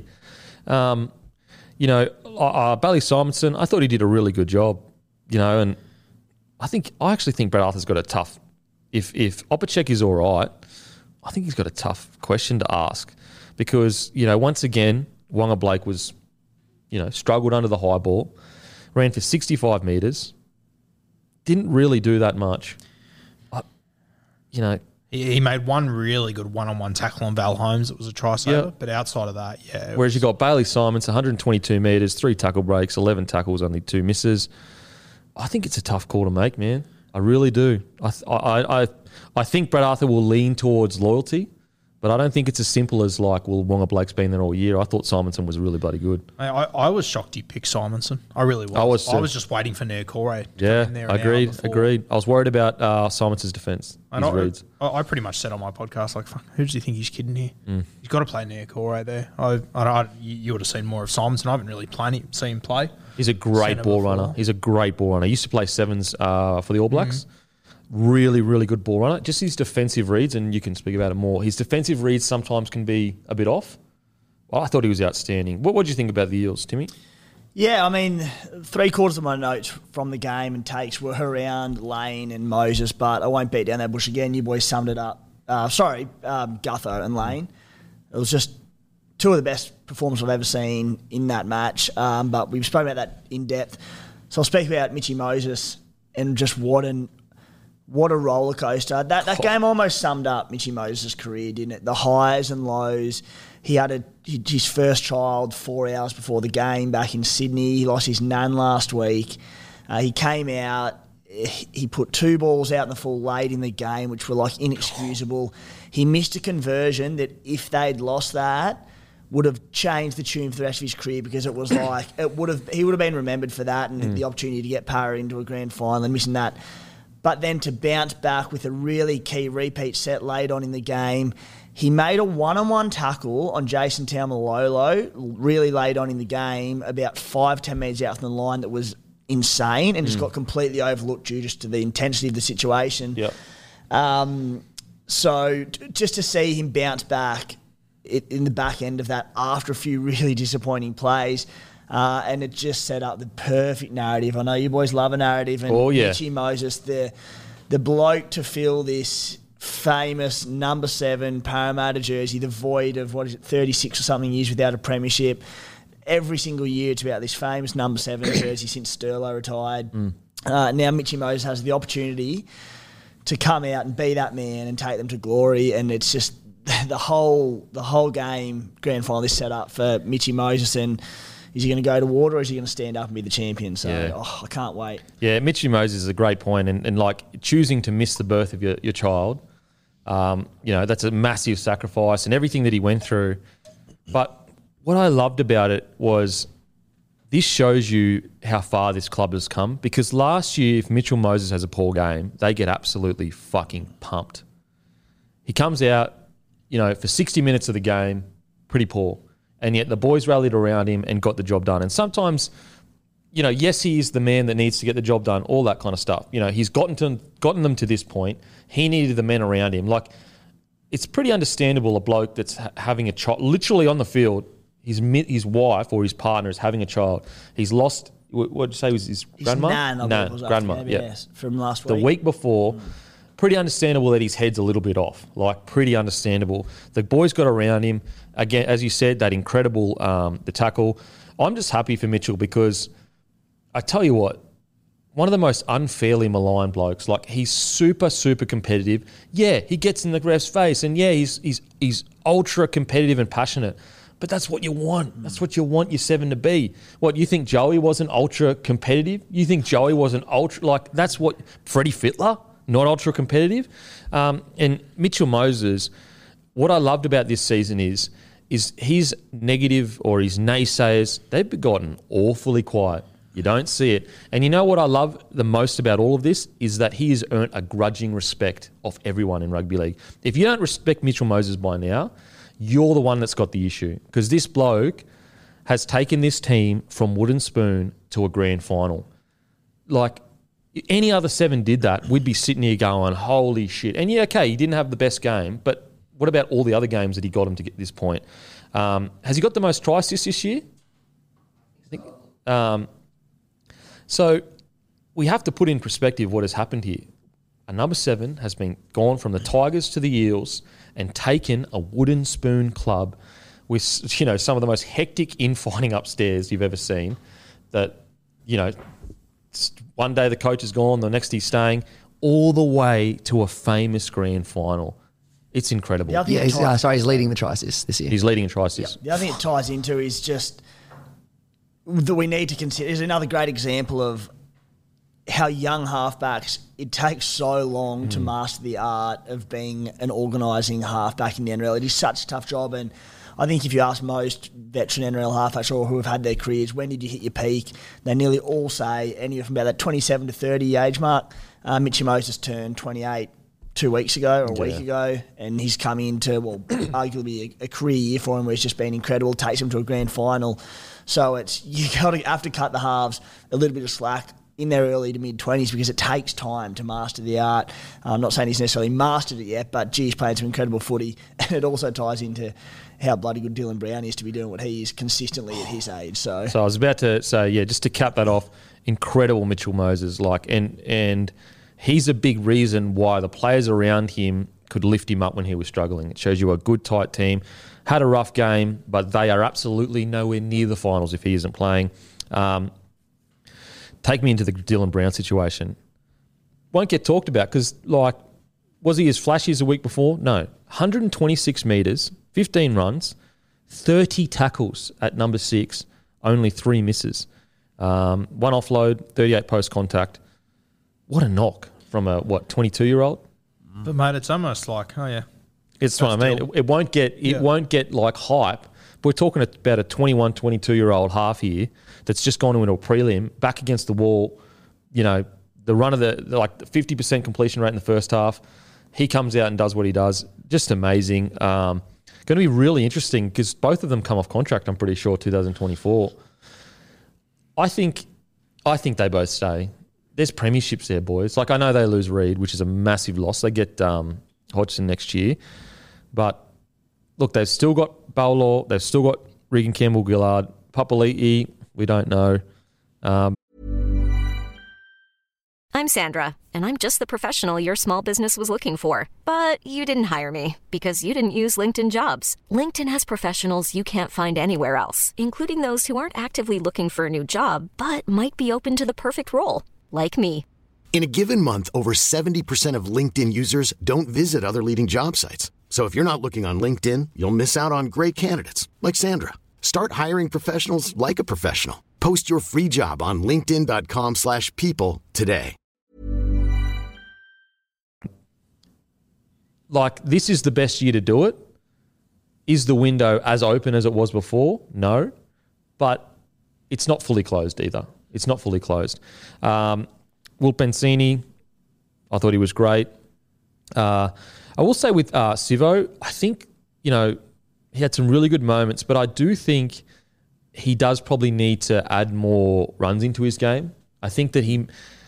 Bailey Simonson, I thought he did a really good job, and I actually think Brad Arthur's got a tough, if Opacek is all right, I think he's got a tough question to ask because, once again, Wonga Blake was, struggled under the high ball, ran for 65 metres, didn't really do that much. He made one really good one-on-one tackle on Val Holmes. It was a try saver, but outside of that, yeah. Whereas you got Bailey Simons, 122 metres, 3 tackle breaks, 11 tackles, only 2 misses. I think it's a tough call to make, man. I really do. I think Brad Arthur will lean towards loyalty, but I don't think it's as simple as like, well, Wonga Blake's been there all year. I thought Simonson was really bloody good. I was shocked he picked Simonson. I really was. I was just waiting for Niokore to come in there. Agreed. I was worried about Simonson's defence. I pretty much said on my podcast, like, fuck, who does he think he's kidding here? He's got to play Niokore there. You would have seen more of Simonson. I haven't really seen him play. He's a great ball runner. He used to play sevens for the All Blacks. Really, really good ball runner. Just his defensive reads, and you can speak about it more. His defensive reads sometimes can be a bit off. Well, I thought he was outstanding. What did you think about the Eels, Timmy? Yeah, I mean, 3/4 of my notes from the game and takes were around Lane and Moses, but I won't beat down that bush again. You boys summed it up Gutho and Lane. It was just two of the best performances I've ever seen in that match. But we've spoken about that in depth. So I'll speak about Mitchy Moses and just what a roller coaster. That game almost summed up Mitchy Moses' career, didn't it? The highs and lows. He had his first child 4 hours before the game back in Sydney. He lost his nan last week. He came out. He put 2 balls out in the full late in the game, which were like inexcusable. He missed a conversion that if they'd lost that, would have changed the tune for the rest of his career, because it was like he would have been remembered for that and the opportunity to get Para into a grand final and missing that. But then to bounce back with a really key repeat set late on in the game. He made a one-on-one tackle on Jason Taumalolo really late on in the game, about 5-10 metres out from the line, that was insane and just got completely overlooked due just to the intensity of the situation. Yep. So just to see him bounce back in the back end of that after a few really disappointing plays, and it just set up the perfect narrative. I know you boys love a narrative, and Mitchy Moses, the bloke to fill this famous number 7 Parramatta jersey, the void of 36 or something years without a premiership. Every single year it's about this famous number 7 jersey since Sterlo retired. Now Mitchy Moses has the opportunity to come out and be that man and take them to glory, and it's just the whole game grand final is set up for Mitchy Moses. And is he going to go to water, or is he going to stand up and be the champion? So I can't wait. Yeah, Mitchy Moses is a great point, and like choosing to miss the birth of your child, that's a massive sacrifice and everything that he went through. But what I loved about it was this shows you how far this club has come, because last year, if Mitchell Moses has a poor game, they get absolutely fucking pumped. He comes out, for 60 minutes of the game, pretty poor. And yet the boys rallied around him and got the job done. And sometimes, yes, he is the man that needs to get the job done, all that kind of stuff. He's gotten them to this point. He needed the men around him. Like, it's pretty understandable a bloke that's having a child, literally on the field, his wife or his partner is having a child. He's lost, what did you say was his grandma? Grandma, yes, from last week. The week before. Pretty understandable that his head's a little bit off. Like, pretty understandable. The boys got around him. Again, as you said, that incredible the tackle. I'm just happy for Mitchell, because I tell you what, one of the most unfairly maligned blokes. Like, he's super, super competitive. Yeah, he gets in the ref's face, and yeah, he's ultra competitive and passionate. But that's what you want. That's what you want your 7 to be. What, you think Joey wasn't ultra competitive? You think Joey wasn't ultra, like, that's what Freddie Fittler? Not ultra competitive. And Mitchell Moses, what I loved about this season is his negative or his naysayers, they've gotten awfully quiet. You don't see it. And you know what I love the most about all of this is that he has earned a grudging respect of everyone in rugby league. If you don't respect Mitchell Moses by now, you're the one that's got the issue, because this bloke has taken this team from wooden spoon to a grand final. Like, any other 7 did that, we'd be sitting here going, holy shit. And yeah, okay, he didn't have the best game, but what about all the other games that he got him to get this point? Has he got the most try assists this year? I think. So we have to put in perspective what has happened here. A number 7 has been gone from the Tigers to the Eels and taken a wooden spoon club with, some of the most hectic infighting upstairs you've ever seen. That, one day the coach is gone, the next he's staying, all the way to a famous grand final. It's incredible. He's leading the try assists this year. He's leading in try assists. The other thing it ties into is just that we need to consider is another great example of how young halfbacks, it takes so long to master the art of being an organising halfback in the NRL. It is such a tough job, and I think if you ask most veteran NRL halfbacks or who have had their careers, when did you hit your peak? They nearly all say anywhere from about that 27 to 30 age mark. Mitchy Moses turned 28 2 weeks ago or a week ago, and he's come into, arguably a career year for him where it's just been incredible, takes him to a grand final. So you have to cut the halves a little bit of slack in their early to mid-20s, because it takes time to master the art. I'm not saying he's necessarily mastered it yet, but he's playing some incredible footy, and it also ties into how bloody good Dylan Brown is to be doing what he is consistently at his age. So I was about to say, just to cap that off, incredible Mitchell Moses, and he's a big reason why the players around him could lift him up when he was struggling. It shows you a good, tight team. Had a rough game, but they are absolutely nowhere near the finals if he isn't playing. Take me into the Dylan Brown situation. Won't get talked about because, like, was he as flashy as the week before? No. 126 metres, 15 runs, 30 tackles at number 6, only 3 misses. 1 offload, 38 post-contact. What a knock from a, 22-year-old? But, mate, it's almost like, oh, yeah. It's what I mean. It won't get like hype. But we're talking about a 21, 22-year-old half here that's just gone into a prelim, back against the wall, the run of the 50% completion rate in the first half. He comes out and does what he does. Just amazing. Going to be really interesting because both of them come off contract, I'm pretty sure, 2024. I think they both stay. There's premierships there, boys. Like, I know they lose Reid, which is a massive loss. They get Hodgson next year. But, look, they've still got Bowlaw. They've still got Regan Campbell-Gillard. Papali'i, we don't know. I'm Sandra, and I'm just the professional your small business was looking for. But you didn't hire me because you didn't use LinkedIn Jobs. LinkedIn has professionals you can't find anywhere else, including those who aren't actively looking for a new job, but might be open to the perfect role, like me. In a given month, over 70% of LinkedIn users don't visit other leading job sites. So if you're not looking on LinkedIn, you'll miss out on great candidates like Sandra. Start hiring professionals like a professional. Post your free job on linkedin.com/people today. Like, this is the best year to do it. Is the window as open as it was before? No. But it's not fully closed either. It's not fully closed. Will Pensini, I thought he was great. I will say with Sivo, I think, he had some really good moments, but I do think he does probably need to add more runs into his game. I think that in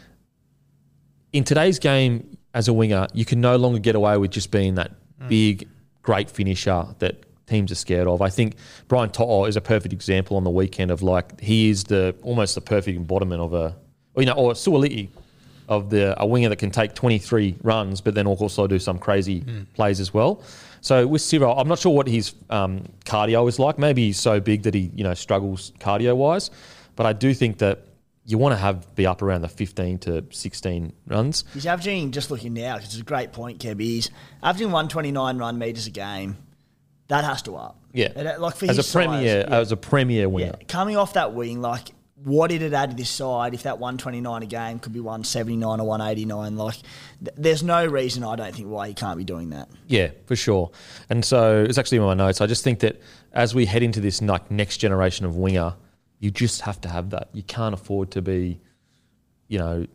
today's game as a winger, you can no longer get away with just being that big, great finisher that teams are scared of. I think Brian To'o is a perfect example on the weekend of, like, he is almost the perfect embodiment of or Suoli'i, of a winger that can take 23 runs but then also do some crazy plays as well. So with Sivo, I'm not sure what his cardio is like. Maybe he's so big that he struggles cardio-wise. But I do think that you want to be up around the 15 to 16 runs. He's averaging, just looking now, because it's a great point, Keb, he's averaging 129 run metres a game. That has to up. Yeah. For as his a premier winger. Yeah. Coming off that wing, what did it add to this side if that 129 a game could be 179 or 189? There's no reason, I don't think, why he can't be doing that. Yeah, for sure. And so it's actually in my notes. I just think that as we head into this next generation of winger, you just have to have that. You can't afford to be, you can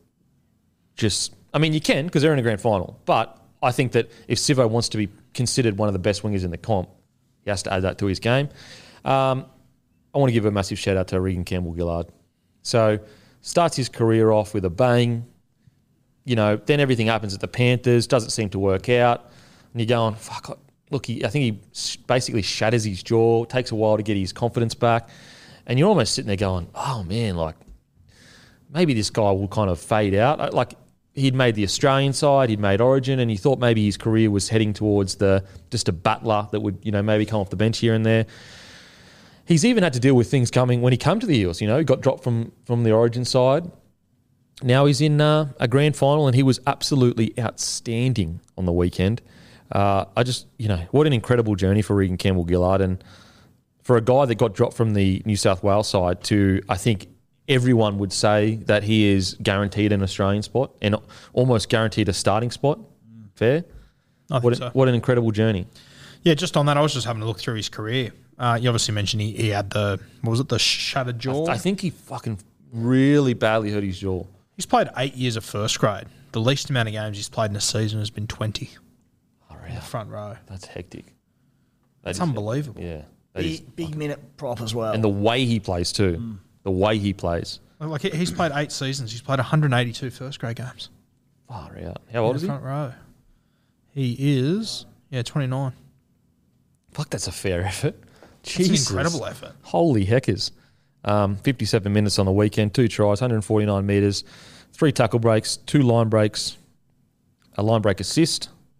because they're in a grand final. But I think that if Sivo wants to be considered one of the best wingers in the comp, he has to add that to his game. I want to give a massive shout out to Regan Campbell-Gillard. So starts his career off with a bang. Then everything happens at the Panthers, doesn't seem to work out. And you're going, fuck, look, I think he basically shatters his jaw, takes a while to get his confidence back. And you're almost sitting there going, oh, man, maybe this guy will kind of fade out. He'd made the Australian side, he'd made Origin, and he thought maybe his career was heading towards just a battler that would, maybe come off the bench here and there. He's even had to deal with things coming when he came to the Eels. He got dropped from the Origin side. Now he's in a grand final, and he was absolutely outstanding on the weekend. What an incredible journey for Regan Campbell-Gillard. And for a guy that got dropped from the New South Wales side to, I think, everyone would say that he is guaranteed an Australian spot and almost guaranteed a starting spot. Fair? I think so. What an incredible journey. Yeah, just on that, I was just having a look through his career. You obviously mentioned he had the shattered jaw? I think he fucking really badly hurt his jaw. He's played 8 years of first grade. The least amount of games he's played in a season has been 20. Oh, really? In the front row. That's hectic. That's unbelievable. Yeah. Big minute prop as well. And the way he plays too. The way he plays. He's played 8 seasons. He's played 182 first grade games. Far out. How old is he? Front row. He is, 29. Fuck, that's a fair effort. It's an incredible effort. Holy heckers. 57 minutes on the weekend, 2 tries, 149 metres, 3 tackle breaks, 2 line breaks, a line break assist,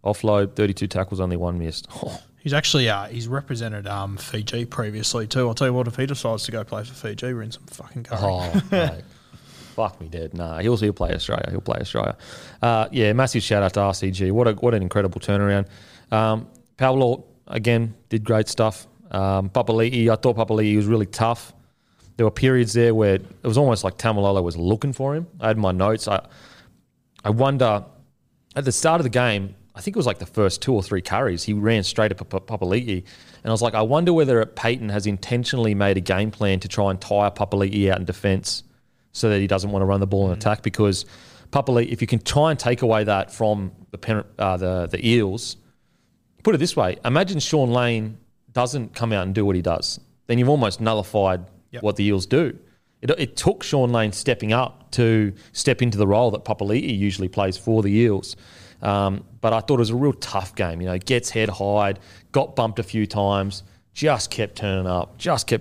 Offload, 32 tackles, only 1 missed. Oh. He's actually he's represented Fiji previously too. I'll tell you what, if he decides to go play for Fiji, we're in some fucking curry. Oh, mate. Fuck me dead. Nah, he'll play Australia. He'll play Australia. Massive shout out to RCG. What an incredible turnaround. Paulo, again, did great stuff. Papali'i, I thought Papali'i was really tough. There were periods there where it was almost like Tamalolo was looking for him. I had my notes. I wonder, at the start of the game, I think it was like the first 2 or 3 carries, he ran straight at Papali'i. And I was like, I wonder whether Payton has intentionally made a game plan to try and tire Papali'i out in defence so that he doesn't want to run the ball in attack. Because Papali'i, if you can try and take away that from the Eels, put it this way, imagine Sean Lane doesn't come out and do what he does. Then you've almost nullified what the Eels do. It took Sean Lane stepping up to step into the role that Papali'i usually plays for the Eels. But I thought it was a real tough game. You know, gets head high, got bumped a few times, just kept turning up.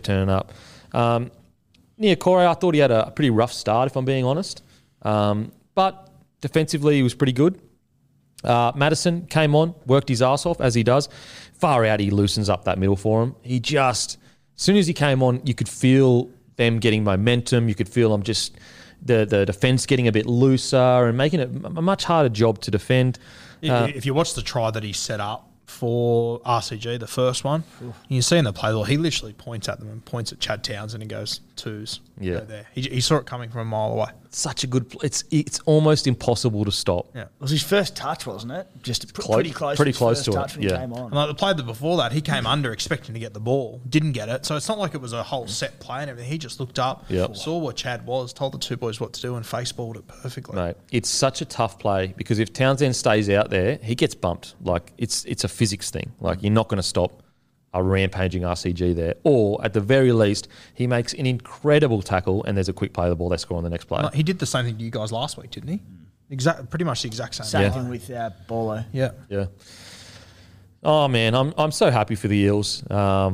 Niokore, I thought he had a pretty rough start, if I'm being honest. But defensively, he was pretty good. Madison came on, worked his ass off, as he does. Far out, he loosens up that middle for him. He just, as soon as he came on, you could feel them getting momentum. You could feel them just, the defence getting a bit looser and making it a much harder job to defend. If you watch the try that he set up for RCG, the first one, you see in the play, he literally points at them and points at Chad Townsend and goes, twos. Yeah. Go there. He saw it coming from a mile away. Such a good, it's almost impossible to stop. Yeah. It was his first touch, wasn't it? Just pretty close to it. When he came on. And like the play before that, he came under expecting to get the ball, didn't get it. So it's not like it was a whole set play and everything. He just looked up, saw what Chad was, told the two boys what to do, and faceballed it perfectly. Mate, it's such a tough play because if Townsend stays out there, he gets bumped. Like it's a physics thing. Like you're not going to stop a rampaging RCG there. Or at the very least, he makes an incredible tackle and there's a quick play of the ball, they score on the next play. He did the same thing to you guys last week, didn't he? Pretty much the exact same. Same thing with Bolo. Yeah. Yeah. Oh man, I'm so happy for the Eels. I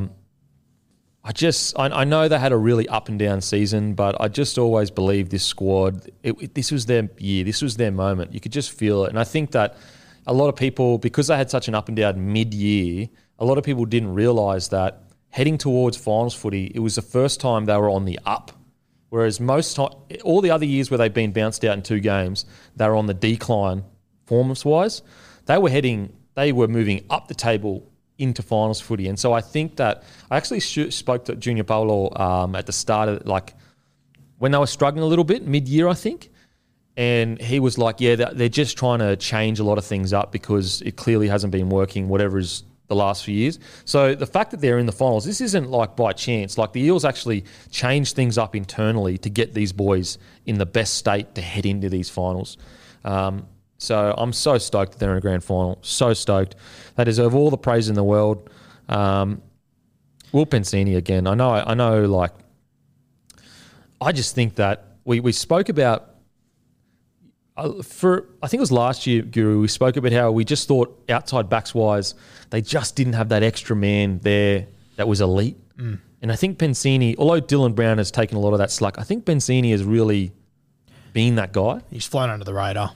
know they had a really up and down season, but I just always believed this squad, this was their year, this was their moment. You could just feel it. And I think that a lot of people, because they had such an up and down mid-year, a lot of people didn't realise that heading towards finals footy, it was the first time they were on the up. Whereas all the other years where they've been bounced out in 2 games, they were on the decline performance-wise. They were moving up the table into finals footy. And so I think that I actually spoke to Junior Paulo at the start of, like, when they were struggling a little bit, mid-year, I think. And he was like, yeah, they're just trying to change a lot of things up because it clearly hasn't been working, whatever is the last few years. So the fact that they're in the finals, this isn't like by chance. Like the Eels actually changed things up internally to get these boys in the best state to head into these finals. So I'm so stoked that they're in a grand final. So stoked. They deserve all the praise in the world. Will Pensini again. I know. Like, I just think that we spoke about. I think it was last year, Guru, we spoke about how we just thought outside backs wise, they just didn't have that extra man there that was elite. And I think Pensini, although Dylan Brown has taken a lot of that slack, I think Pensini has really been that guy. He's flown under the radar.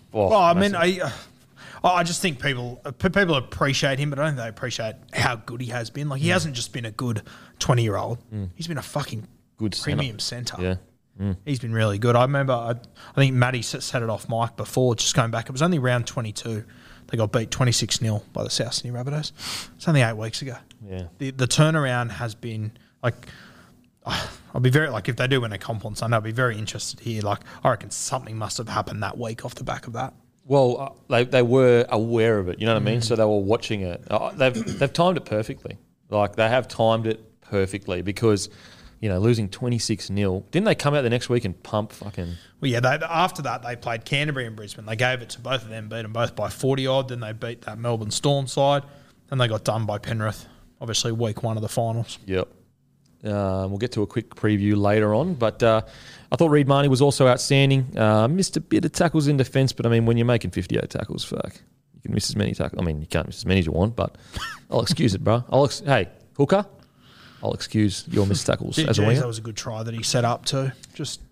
I just think people appreciate him, but I don't think they appreciate how good he has been. Like, he hasn't just been a good 20-year-old. He's been a fucking good premium centre. Yeah. He's been really good. I remember, I think Matty set it off mic before, just going back. It was only round 22. They got beat 26-0 by the South Sydney Rabbitohs. It's only 8 weeks ago. Yeah. The turnaround has been, like, I'll be very, like, if they do win a comp on Sunday, I'll be very interested to hear. Like, I reckon something must have happened that week off the back of that. Well, they were aware of it, you know what I mean? So they were watching it. They've timed it perfectly. Like, they have timed it perfectly because, you know, losing 26-0. Didn't they come out the next week and pump fucking... Well, yeah, after that, they played Canterbury and Brisbane. They gave it to both of them, beat them both by 40-odd. Then they beat that Melbourne Storm side. Then they got done by Penrith, obviously week 1 of the finals. Yep. We'll get to a quick preview later on. But I thought Reid Marnie was also outstanding. Missed a bit of tackles in defence, but, I mean, when you're making 58 tackles, fuck, you can miss as many tackles. I mean, you can't miss as many as you want, but I'll excuse it, bro. Hey, hooker, I'll excuse your missed tackles as a winger. That was a good try that he set up too. Just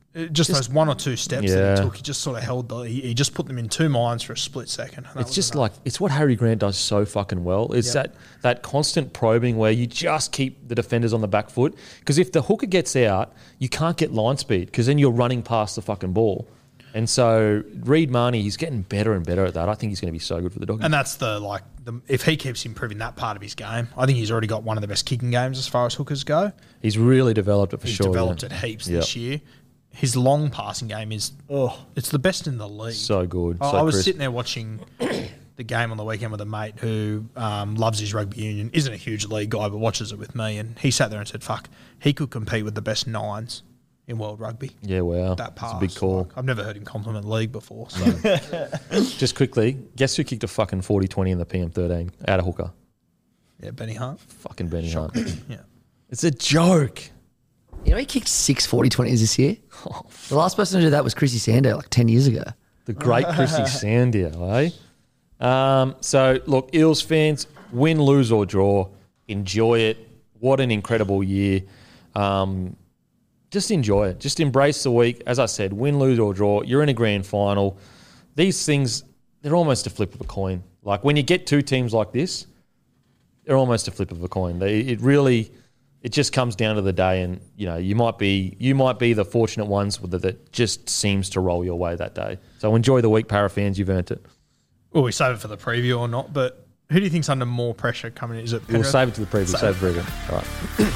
Just those one or two steps that he took, he just sort of held he just put them in two minds for a split second. It's just enough. It's what Harry Grant does so fucking well. It's that constant probing where you just keep the defenders on the back foot. Because if the hooker gets out, you can't get line speed because then you're running past the fucking ball. And so Reed Marnie, he's getting better and better at that. I think he's going to be so good for the Doggies. And that's if he keeps improving that part of his game, I think he's already got one of the best kicking games as far as hookers go. He's really developed it for sure. He's developed it heaps this year. His long passing game is it's the best in the league. So good. I was sitting there watching the game on the weekend with a mate who loves his rugby union, isn't a huge league guy, but watches it with me, and he sat there and said, fuck, he could compete with the best nines in world rugby. Yeah, wow. That pass. It's a big call. I've never heard him compliment league before. So. Just quickly, guess who kicked a fucking 40-20 in the PM13 out of hooker? Yeah, Benny Hunt. Fucking Benny Hunt. Yeah. It's a joke. You know, he kicked 6 40-20s this year. The last person to do that was Chrissy Sandow like 10 years ago. The great Chrissy Sandow, eh? So, look, Eels fans, win, lose or draw, enjoy it. What an incredible year. Just enjoy it. Just embrace the week. As I said, win, lose or draw. You're in a grand final. These things, they're almost a flip of a coin. Like when you get two teams like this, they're almost a flip of a coin. It just comes down to the day, and you might be the fortunate ones that just seems to roll your way that day. So enjoy the week, Para fans. You've earned it. Will we save it for the preview or not? But who do you think's under more pressure coming in? Is it Penrith? We'll save it to the preview. Save it for the preview. All right.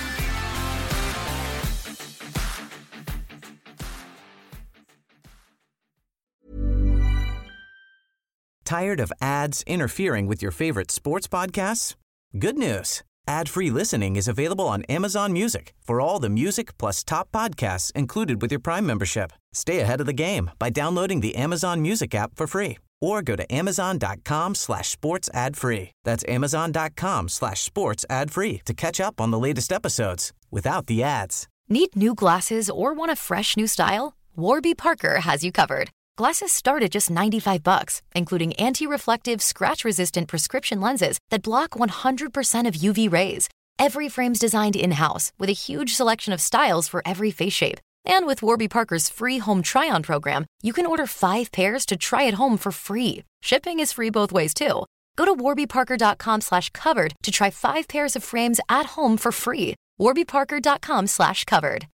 Tired of ads interfering with your favorite sports podcasts? Good news. Ad-free listening is available on Amazon Music for all the music plus top podcasts included with your Prime membership. Stay ahead of the game by downloading the Amazon Music app for free or go to amazon.com/sports ad free. That's amazon.com/sports ad free to catch up on the latest episodes without the ads. Need new glasses or want a fresh new style? Warby Parker has you covered. Glasses start at just $95, including anti-reflective, scratch-resistant prescription lenses that block 100% of UV rays. Every frame's designed in-house with a huge selection of styles for every face shape. And with Warby Parker's free home try-on program, you can order 5 pairs to try at home for free. Shipping is free both ways, too. Go to warbyparker.com/covered to try 5 pairs of frames at home for free. warbyparker.com/covered.